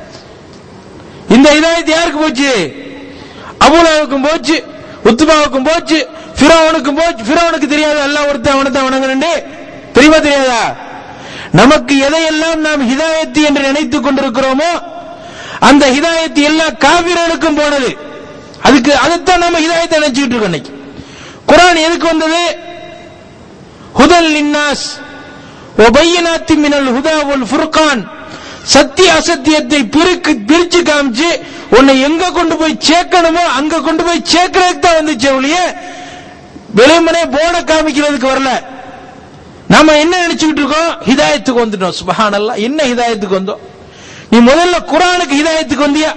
இந்த ஹிதாயத்து யாருக்கு போச்சு? அபூலஹபுக்கும் போச்சு, உத்பாவுக்கும் போச்சு, ஃபிரௌனுக்கும் போச்சு. ஃபிரௌனுக்கு தெரியாது அல்லாஹ் ஒருத்தன் அவனை தான் வணங்கணும்னு தெரியுமா தெரியாதா? நமக்கு எதையெல்லாம் நாம் ஹிதாயத்து என்று நினைத்துக் கொண்டிருக்கிறோமோ அந்த ஹிதாயத்து எல்லா காபிர்களுக்கும் போனது. அதுக்கு அதைத்தான் நம்ம ஹிதாயத்தை நினைச்சுக்கிட்டு இருக்கோம். இன்னைக்கு குர்ஆன் எதுக்கு வந்தது? ஹுதல் லின்னாஸ் வ பையினாத்தின் மினல் ஹுதா வல் ஃபுர்கான். சத்திய அசத்தியத்தை பிரிக்கு பிரிச்சு காமிச்சு உன்னை எங்க கொண்டு போய் சேர்க்கணுமோ அங்க கொண்டு போய் சேர்க்கிறதுக்கு தான் வந்துச்சு ஒழிய வெளிமனே போர்ட காமிக்கிறதுக்கு வரல. நாம என்ன நினைச்சுக்கிட்டு இருக்கோம்? ஹிதாயத்துக்கு வந்துட்டோம். சுப்ஹானல்லாஹ். என்ன ஹிதாயத்துக்கு வந்தோம்? நீ முதல்ல குர்ஆனுக்கு ஹிதாயத்துக்கு வந்தியா?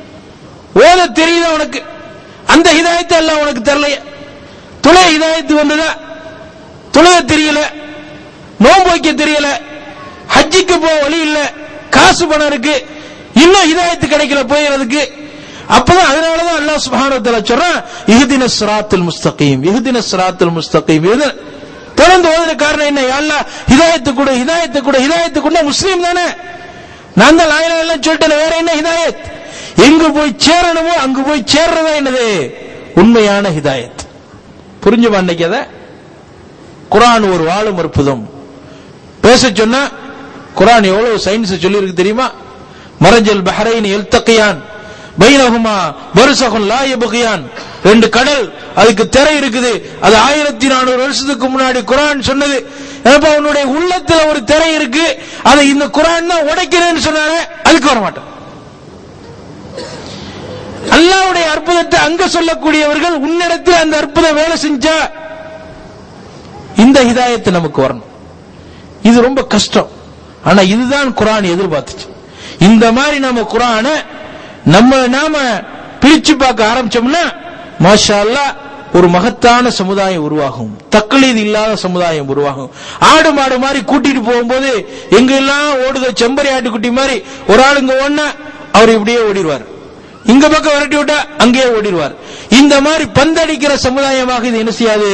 ஓத தெரியுதா உனக்கு? அந்த ஹிதாயத்தை எல்லாம் உனக்கு தெரியலையா? துளை ஹிதாயத்து வந்ததா? துளை தெரியல, நோன்பு வைக்க தெரியல, ஹஜ்ஜிக்கு போக வழி இல்ல, காசு பணம் இருக்கு, இன்னும் ஹிதாயத்து கிடைக்கல போயிறதுக்கு. அப்பதான் அதனாலதான் அல்லாஹ் சுப்ஹானஹு வ தஆலா சொல்றான், இஹ்தினஸ் ஸிராத்தல் முஸ்தகீம், இஹ்தினஸ் ஸிராத்தல் முஸ்தகீம். தொடர்ந்து ஓதுற காரணம் என்ன? யா அல்லாஹ் ஹிதாயத்து கொடு, ஹிதாயத்து கொடு, ஹிதாயத்து கொடு. முஸ்லீம் தானே, நான் தான் லா இலாஹா இல்லல்லாஹ் சொல்லிட்டேன், வேற என்ன ஹிதாயத்? எங்கு போய் சேரணுமோ அங்கு போய் சேர்றதா என்னது உண்மையான ஹிதாயத். புரிஞ்சுமா? இன்னைக்கு அத குர்ஆன் ஒரு வாழும் அற்புதம். பேச சொன்னா குர்ஆன் எவ்வளவு சயின்ஸ் சொல்லி இருக்கு தெரியுமா? மரஜல் பஹரைன் யல்தகியான் பைனஹுமா பர்ஸகுன் லா யப்கியான். ரெண்டு கடல், அதுக்கு திரை இருக்குது. அது ஆயிரத்தி நானூறு வருஷத்துக்கு முன்னாடி குர்ஆன் சொன்னது. அப்ப அவனுடைய உள்ளத்துல ஒரு திரை இருக்கு, அதை இந்த குர்ஆன் தான் உடைக்கிறேன்னு சொன்னானே, அதுக்கு வர மாட்டான். அல்லாஹ்வுடைய அற்புதத்தை அங்க சொல்லக்கூடியவர்கள் உன்னிடத்தில் அந்த அற்புதம் வேலை செஞ்சா இந்த ஹிதாயத்தை நமக்கு வரணும். இது ரொம்ப கஷ்டம். ஆனா இதுதான் குர்ஆன் எதிர்பார்த்துச்சு. இந்த மாதிரி நம்ம குர்ஆனை நம்ம நாம பிரிச்சு பார்க்க ஆரம்பிச்சோம்னா மாஷா அல்லாஹ் ஒரு மகத்தான சமுதாயம் உருவாகும், தக்லீத் இல்லாத சமுதாயம் உருவாகும். ஆடு மாடு மாதிரி கூட்டிட்டு போகும்போது எங்க எல்லாம் ஓடுத செம்பரி ஆட்டுக்குட்டி மாதிரி ஒரு ஆள் இங்க ஓடினா அவர் இப்படியே ஓடிடுவார், இங்க பக்கம் விரட்டி விட்டா அங்கேயே ஓடிடுவார். இந்த மாதிரி பந்தடிக்கிற சமுதாயமாக இது என்ன செய்யாது,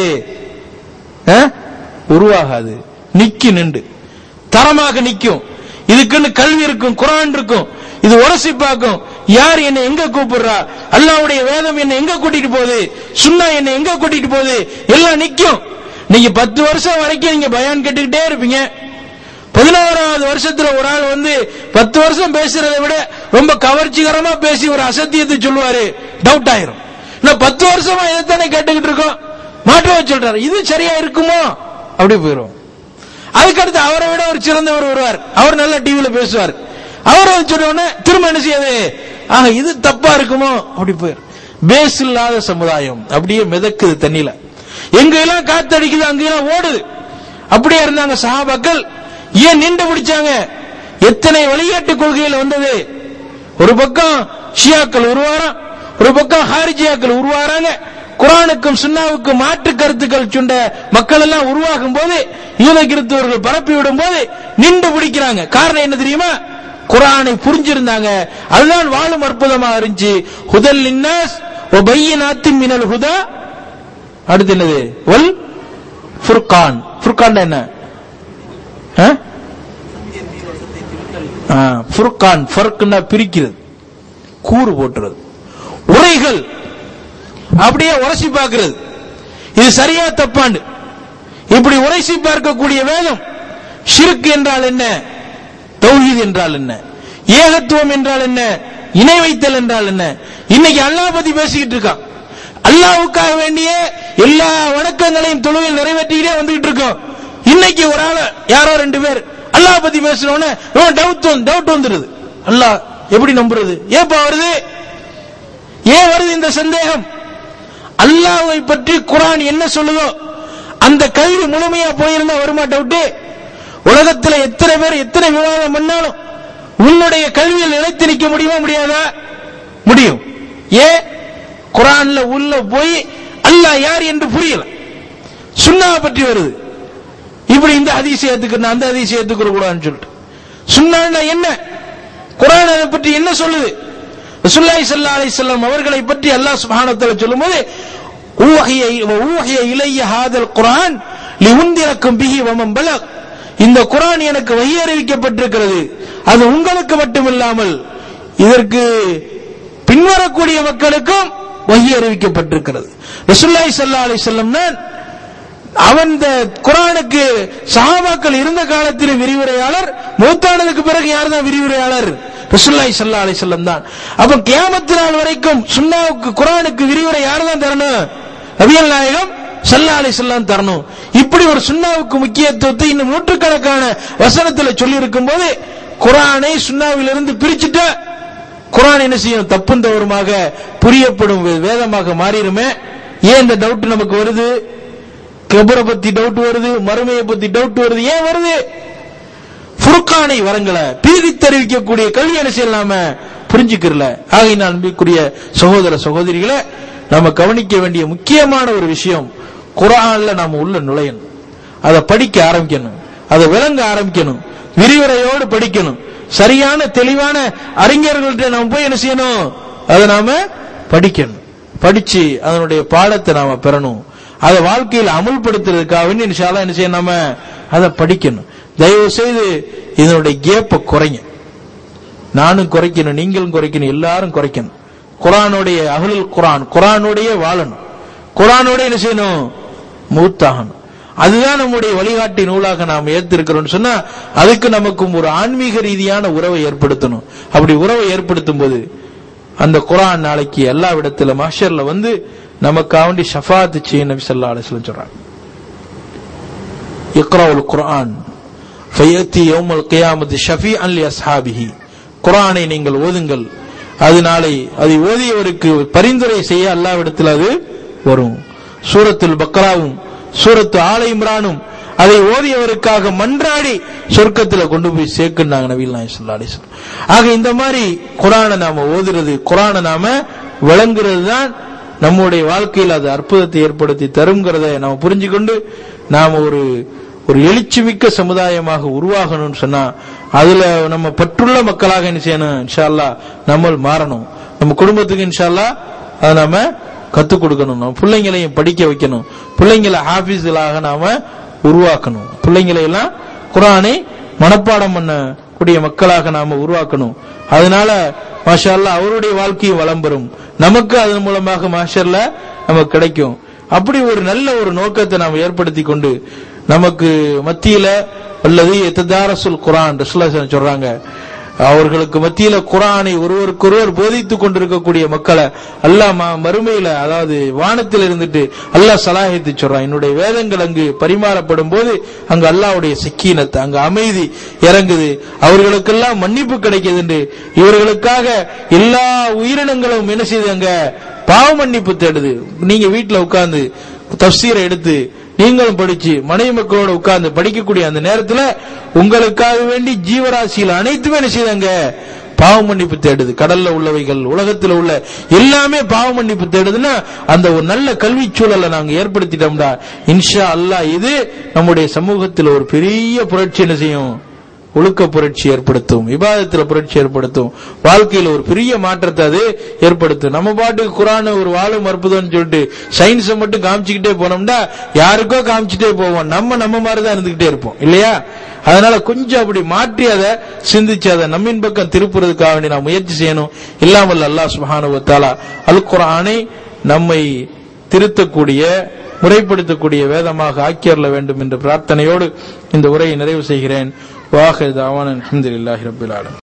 உருவாகாது. நிக்கி நின்று தரமாக நிக்கும். இதுக்குன்னு கல்வி இருக்கும், குர்ஆன் இருக்கும். இது உரசி பார்க்கும், யார் என்ன எங்க கூப்பிடுறா, அல்லாஹ்வுடைய வேதம் என்ன எங்க கூட்டிட்டு போகுது, சுன்னா என்ன எங்க கூட்டிட்டு போகுது, எல்லாம் நிக்கும். நீங்க பத்து வருஷம் வரைக்கும் நீங்க பயான் கேட்டுக்கிட்டே இருப்பீங்க. பதினோராவது வருஷத்துல ஒரு ஆள் வந்து பத்து வருஷம் பேசுறதை விட ரொம்ப கவர்ச்சிகரமா பேசி ஒரு அசத்தியத்தை சொல்லுவாரு, டவுட் ஆயிரும். நான் பத்து வருஷமா இதைத்தானே கேட்டுக்கிட்டு இருக்கோம், மாற்றவே சொல்றாரு, இது சரியா இருக்குமோ அப்படி போயிரும். அதுக்கடுத்து அவரை விட ஒரு சிறந்தவர் வருவார், அவர் நல்ல டிவியில பேசுவார், அவர் சொன்ன உடனே திரும்ப என்ன செய்யாது, ஆக இது தப்பா இருக்குமோ அப்படி போயிரும். பேஸ் இல்லாத சமுதாயம் அப்படியே மிதக்குது தண்ணியில, எங்க எல்லாம் காத்தடிக்குது அங்கெல்லாம் ஓடுது. அப்படியே இருந்தாங்க சஹாபாக்கள். ஏன் நின்று பிடிச்சாங்க? எத்தனை வழிகாட்டு கொள்கைகள் வந்தது. ஒரு பக்கம் ஷியாக்கள் உருவாரம், ஒரு பக்கம் ஹாரிஜியாக்கள் உருவாராங்க. குர்ஆனுக்கும் சுன்னாவுக்கும் மாற்று கருத்துக்கள் சொன்ன மக்கள் எல்லாம் உருவாகும் போது, யூத கிறிஸ்தவர்கள் பரப்பி விடும் போது நின்று பிடிக்கிறாங்க. காரணம் என்ன தெரியுமா? குர்ஆனை புரிஞ்சிருந்தாங்க. அதுதான் வாழும் அற்புதமாக இருந்துச்சு. ஹுதல் லின்னாஸ் வ பையினாத்தின் மினல் ஹுதா. அடுத்து என்னது? வல் ஃபுர்கான். ஃபுர்கான் என்ன? ஃபுர்கான் ஃபர்க்னா பிரிக்கிறது, கூறு போட்டுறது, உரைகள் அப்படியே உரசி பார்க்கிறது, இது சரியா தப்பாண்டு இப்படி உரைசி பார்க்கக்கூடிய வேதம். ஷிர்க் என்றால் என்ன, தௌஹீத் என்றால் என்ன, ஏகத்துவம் என்றால் என்ன, இணை வைத்தல் என்றால் என்ன. இன்னைக்கு அல்லாஹ் பத்தி பேசிக்கிட்டு இருக்கான். அல்லாஹ்வுக்காக வேண்டிய எல்லா வணக்கங்களையும் தொழுகையில் நிறைவேற்றிக்கிட்டே வந்துகிட்டு இருக்கோம். இன்னைக்கு ஒரு ஆள் யாரோ ரெண்டு பேர் அல்லாஹ் பத்தி பேசுறோன்னு டவுட் டவுட் வந்துருது. அல்லாஹ் எப்படி நம்புறது? ஏப்பா வருது? ஏன் வருது இந்த சந்தேகம்? அல்லாஹ்வை பற்றி குர்ஆன் என்ன சொல்லுதோ அந்த கல்வி முழுமையா போயிருந்தா வருமாட்ட விட்டு உலகத்துல எத்தனை பேர் எத்தனை விவாதம் பண்ணாலும் உன்னுடைய கல்வியில் நிலைத்து நிற்க முடியுமா முடியாதா? முடியும். ஏன்? குர்ஆன்ல உள்ள போய் அல்லாஹ் யார் என்று புரியல. சுன்னாவை பற்றி வருது, இப்படி இந்த ஹதீஸை ஏத்துக்கணும் அந்த ஹதீஸை ஏத்துக்க கூடாதுன்னு சொல்லிட்டு. சுன்னான்னா என்ன, குர்ஆன் அதை பற்றி என்ன சொல்லுது? ரசூலுல்லாஹி ஸல்லல்லாஹு அலைஹி வஸல்லம் அவர்களை பற்றி அல்லாஹ் சுப்ஹானஹு வ தஆலா சொல்லும்போது ஊஹிய ஊஹிய இலைய ஹாதல் குர்ஆன் லிஉன்திரக்கும் பிஹி வ மன் பலக், இந்த குர்ஆன் எனக்கு வஹி அறிவிக்கப்பட்டிருக்கிறது, அது உங்களுக்கு மட்டுமில்லாமல் இதற்கு பின்வரக்கூடிய மக்களுக்கும் வஹி அறிவிக்கப்பட்டிருக்கிறது. ரசூலுல்லாஹி ஸல்லல்லாஹு அலைஹி வஸல்லம் அவன் இந்த குர்ஆனுக்கு சஹாபாக்கள் இருந்த காலத்தில் விரிவுரையாளர், மௌத்தானதுக்கு பிறகு யார் தான் விரிவுரையாளர்? ரசூலுல்லாஹி ஸல்லல்லாஹு அலைஹி வஸல்லம் தான். அப்ப கியாமத் நாள் வரைக்கும் சுன்னாவுக்கு குர்ஆனுக்கு விரிவுரை யார் தான் தரணும்? நபிகள் நாயகம் ஸல்லல்லாஹு அலைஹி வஸல்லம் தரணும். இப்படி ஒரு சுன்னாவுக்கு முக்கியத்துவத்தை இன்னும் நூற்றுக்கணக்கான வசனத்தில் சொல்லி இருக்கும் போது குர்ஆனை சுன்னாவிலிருந்து பிரிச்சுட்டா குர்ஆன் என்ன செய்யும்? தப்பும் தவறுமாக புரியப்படும் வேதமாக மாறிடுமே. ஏன் இந்த டவுட் நமக்கு வருது? கபரை பத்தி டவுட் வருது, மறுமையை பத்தி டவுட் வருது. ஏன் வருது? ஃபுர்கானை வரங்களை பீதித்து அறிவிக்கக்கூடிய கல்வி என்ன செய்யலாம புரிஞ்சுக்கிறல. ஆகையினால் அன்பிற்குரிய சகோதர சகோதரிகளை நம்ம கவனிக்க வேண்டிய முக்கியமான ஒரு விஷயம், குர்ஆன்ல நாம உள்ள நுழையணும், அதை படிக்க ஆரம்பிக்கணும், அதை விளங்க ஆரம்பிக்கணும், விரிவுரையோடு படிக்கணும். சரியான தெளிவான அறிஞர்கள்ட்ட நாம போய் என்ன செய்யணும்? அதை நாம படிக்கணும். படிச்சு அதனுடைய பாடத்தை நாம பெறணும். அதை வாழ்க்கையில் அமல்படுத்துறதுக்காக இன்ஷா அல்லாஹ் என்ன செய்யணும்? நாம அதை படிக்கணும். தயவு செய்து இதனுடைய கேப்பை குறைங்க. நானும் குறைக்கணும், நீங்களும் குறைக்கணும், எல்லாரும் குறைக்கணும். குர்ஆனுடைய அஹ்லுல் குர்ஆன், குர்ஆனுடைய வாழணும், குர்ஆனோட என்ன செய்யணும்? மூத்தாகணும். அதுதான் நம்முடைய வழிகாட்டி நூலாக நாம் ஏற்றிருக்கிறோம் சொன்னா அதுக்கு நமக்கும் ஒரு ஆன்மீக ரீதியான உறவை ஏற்படுத்தணும். அப்படி உறவை ஏற்படுத்தும் போது அந்த குர்ஆன் நாளைக்கு எல்லா இடத்துல மஹ்ஷர்ல வந்து நமக்காக வேண்டி ஷஃபாத் செய்ய நபி ஸல்லல்லாஹு அலைஹி வஸல்லம் சொல்றாங்க. இக்ராஉல் குர்ஆன் ஃபயத்தி யௌமுல் கியாமத்தி ஷஃபீஅன் லி அஸ்ஹாபிஹி, குர்ஆனை நீங்கள் ஓதுங்கள், அது நாளை அதை ஓதியவருக்கு பரிந்துரை செய்ய அல்லாஹ்விடத்தில் அது வரும். சூரத்துல் பக்ராவும் சூரத்து ஆல இம்ரானும் அதை ஓதியவருக்காக மன்றாடி சொர்க்கத்தில் கொண்டு போய் சேர்க்கின்றாங்க நபிகள் நாயகம் ஸல்லல்லாஹு அலைஹி வஸல்லம். ஆக இந்த மாதிரி குர்ஆனை நாம ஓதுறது, குர்ஆனை நாம விளங்குறது தான் நம்முடைய வாழ்க்கையில் அது அற்புதத்தை ஏற்படுத்தி தருங்கிறத நாம புரிஞ்சுக்கொண்டு நாம ஒரு ஒரு எழுச்சிமிக்க சமுதாயமாக உருவாகணும்னு சொன்னா அதுல நம்ம பற்றுள்ள மக்களாக என்ன செய்யணும்? இன்ஷா அல்லாஹ் நம்ம மாறணும். நம்ம குடும்பத்துக்கு இன்ஷா அல்லாஹ் அதை நாம கத்துக் கொடுக்கணும். நம்ம பிள்ளைங்களையும் படிக்க வைக்கணும். பிள்ளைங்களை ஹாஃபிஸ்களாக நாம உருவாக்கணும். பிள்ளைங்களை எல்லாம் குர்ஆனை மனப்பாடம் பண்ண கூடிய மக்களாக நாம உருவாக்கணும். அதனால மாஷா அல்லாஹ் அவருடைய வாழ்க்கையும் வளம் பெறும், நமக்கு அதன் மூலமாக மாஷர்ல நமக்கு கிடைக்கும். அப்படி ஒரு நல்ல ஒரு நோக்கத்தை நாம் ஏற்படுத்தி கொண்டு நமக்கு மத்தியில அல்லது எத்ததாரசுல் குர்ஆன் ரசூலுல்லாஹி சொல்றாங்க, அவர்களுக்கு மத்தியில குர்ஆனை ஒருவருக்கொருவர் போதித்துக் கொண்டிருக்கக்கூடிய மக்களை அல்லாஹ் மறுமையில அதாவது வானத்தில் இருந்துட்டு அல்லாஹ் சலாஹித்து சொல்றான், என்னுடைய வேதங்கள் அங்கு பரிமாறப்படும் போது அங்கு அல்லாஹ்வுடைய சக்கீனத் அங்கு அமைதி இறங்குது, அவர்களுக்கெல்லாம் மன்னிப்பு கிடைக்குது என்று இவர்களுக்காக எல்லா உயிரினங்களும் என்ன செய்து அங்க பாவ மன்னிப்பு தேடுது. நீங்க வீட்டுல உட்கார்ந்து தஃப்சீரை எடுத்து நீங்களும் படிச்சு மனைவி மக்களோட உட்கார்ந்து படிக்கக்கூடிய அந்த நேரத்துல உங்களுக்காக வேண்டி ஜீவராசியில் அனைத்துமே என்ன செய்தாங்க? பாவ மன்னிப்பு தேடுது. கடல்ல உள்ளவைகள் உலகத்தில் உள்ள எல்லாமே பாவ மன்னிப்பு தேடுதுன்னா அந்த ஒரு நல்ல கல்வி சூழலை நாங்க ஏற்படுத்திட்டோம்டா இன்ஷா அல்லாஹ் இது நம்முடைய சமூகத்தில் ஒரு பெரிய புரட்சி என்ன செய்யும்? ஒழுக்க புரட்சி ஏற்படுத்தும், இபாதத்தில் புரட்சி ஏற்படுத்தும், வாழ்க்கையில் ஒரு பெரிய மாற்றத்தை அது ஏற்படுத்தும். நம்ம பாட்டுக்கு குர்ஆன் ஒரு வாழும் அற்புதம்னு சொல்லிட்டு சயின்ஸை மட்டும் காமிச்சுக்கிட்டே போனோம்னா யாருக்கோ காமிச்சுட்டே போவோம், நம்ம நம்ம மாதிரிதான் இருந்துகிட்டே இருப்போம் இல்லையா? அதனால கொஞ்சம் அப்படி மாற்றி அதை சிந்திச்சு அதை நம்மின் பக்கம் திருப்புறதுக்காக வேண்டி நாம் முயற்சி செய்யணும். இல்லாமல் அல்லாஹ் சுப்ஹானஹு வ தஆலா அல் குர்ஆனை நம்மை திருத்தக்கூடிய முறைப்படுத்தக்கூடிய வேதமாக ஆக்கியறல வேண்டும் என்ற பிரார்த்தனையோடு இந்த உரையை நிறைவு செய்கிறேன். வாஹிர் தஅவானா அல்ஹம்துலில்லாஹி ரப்பில் ஆலமீன்.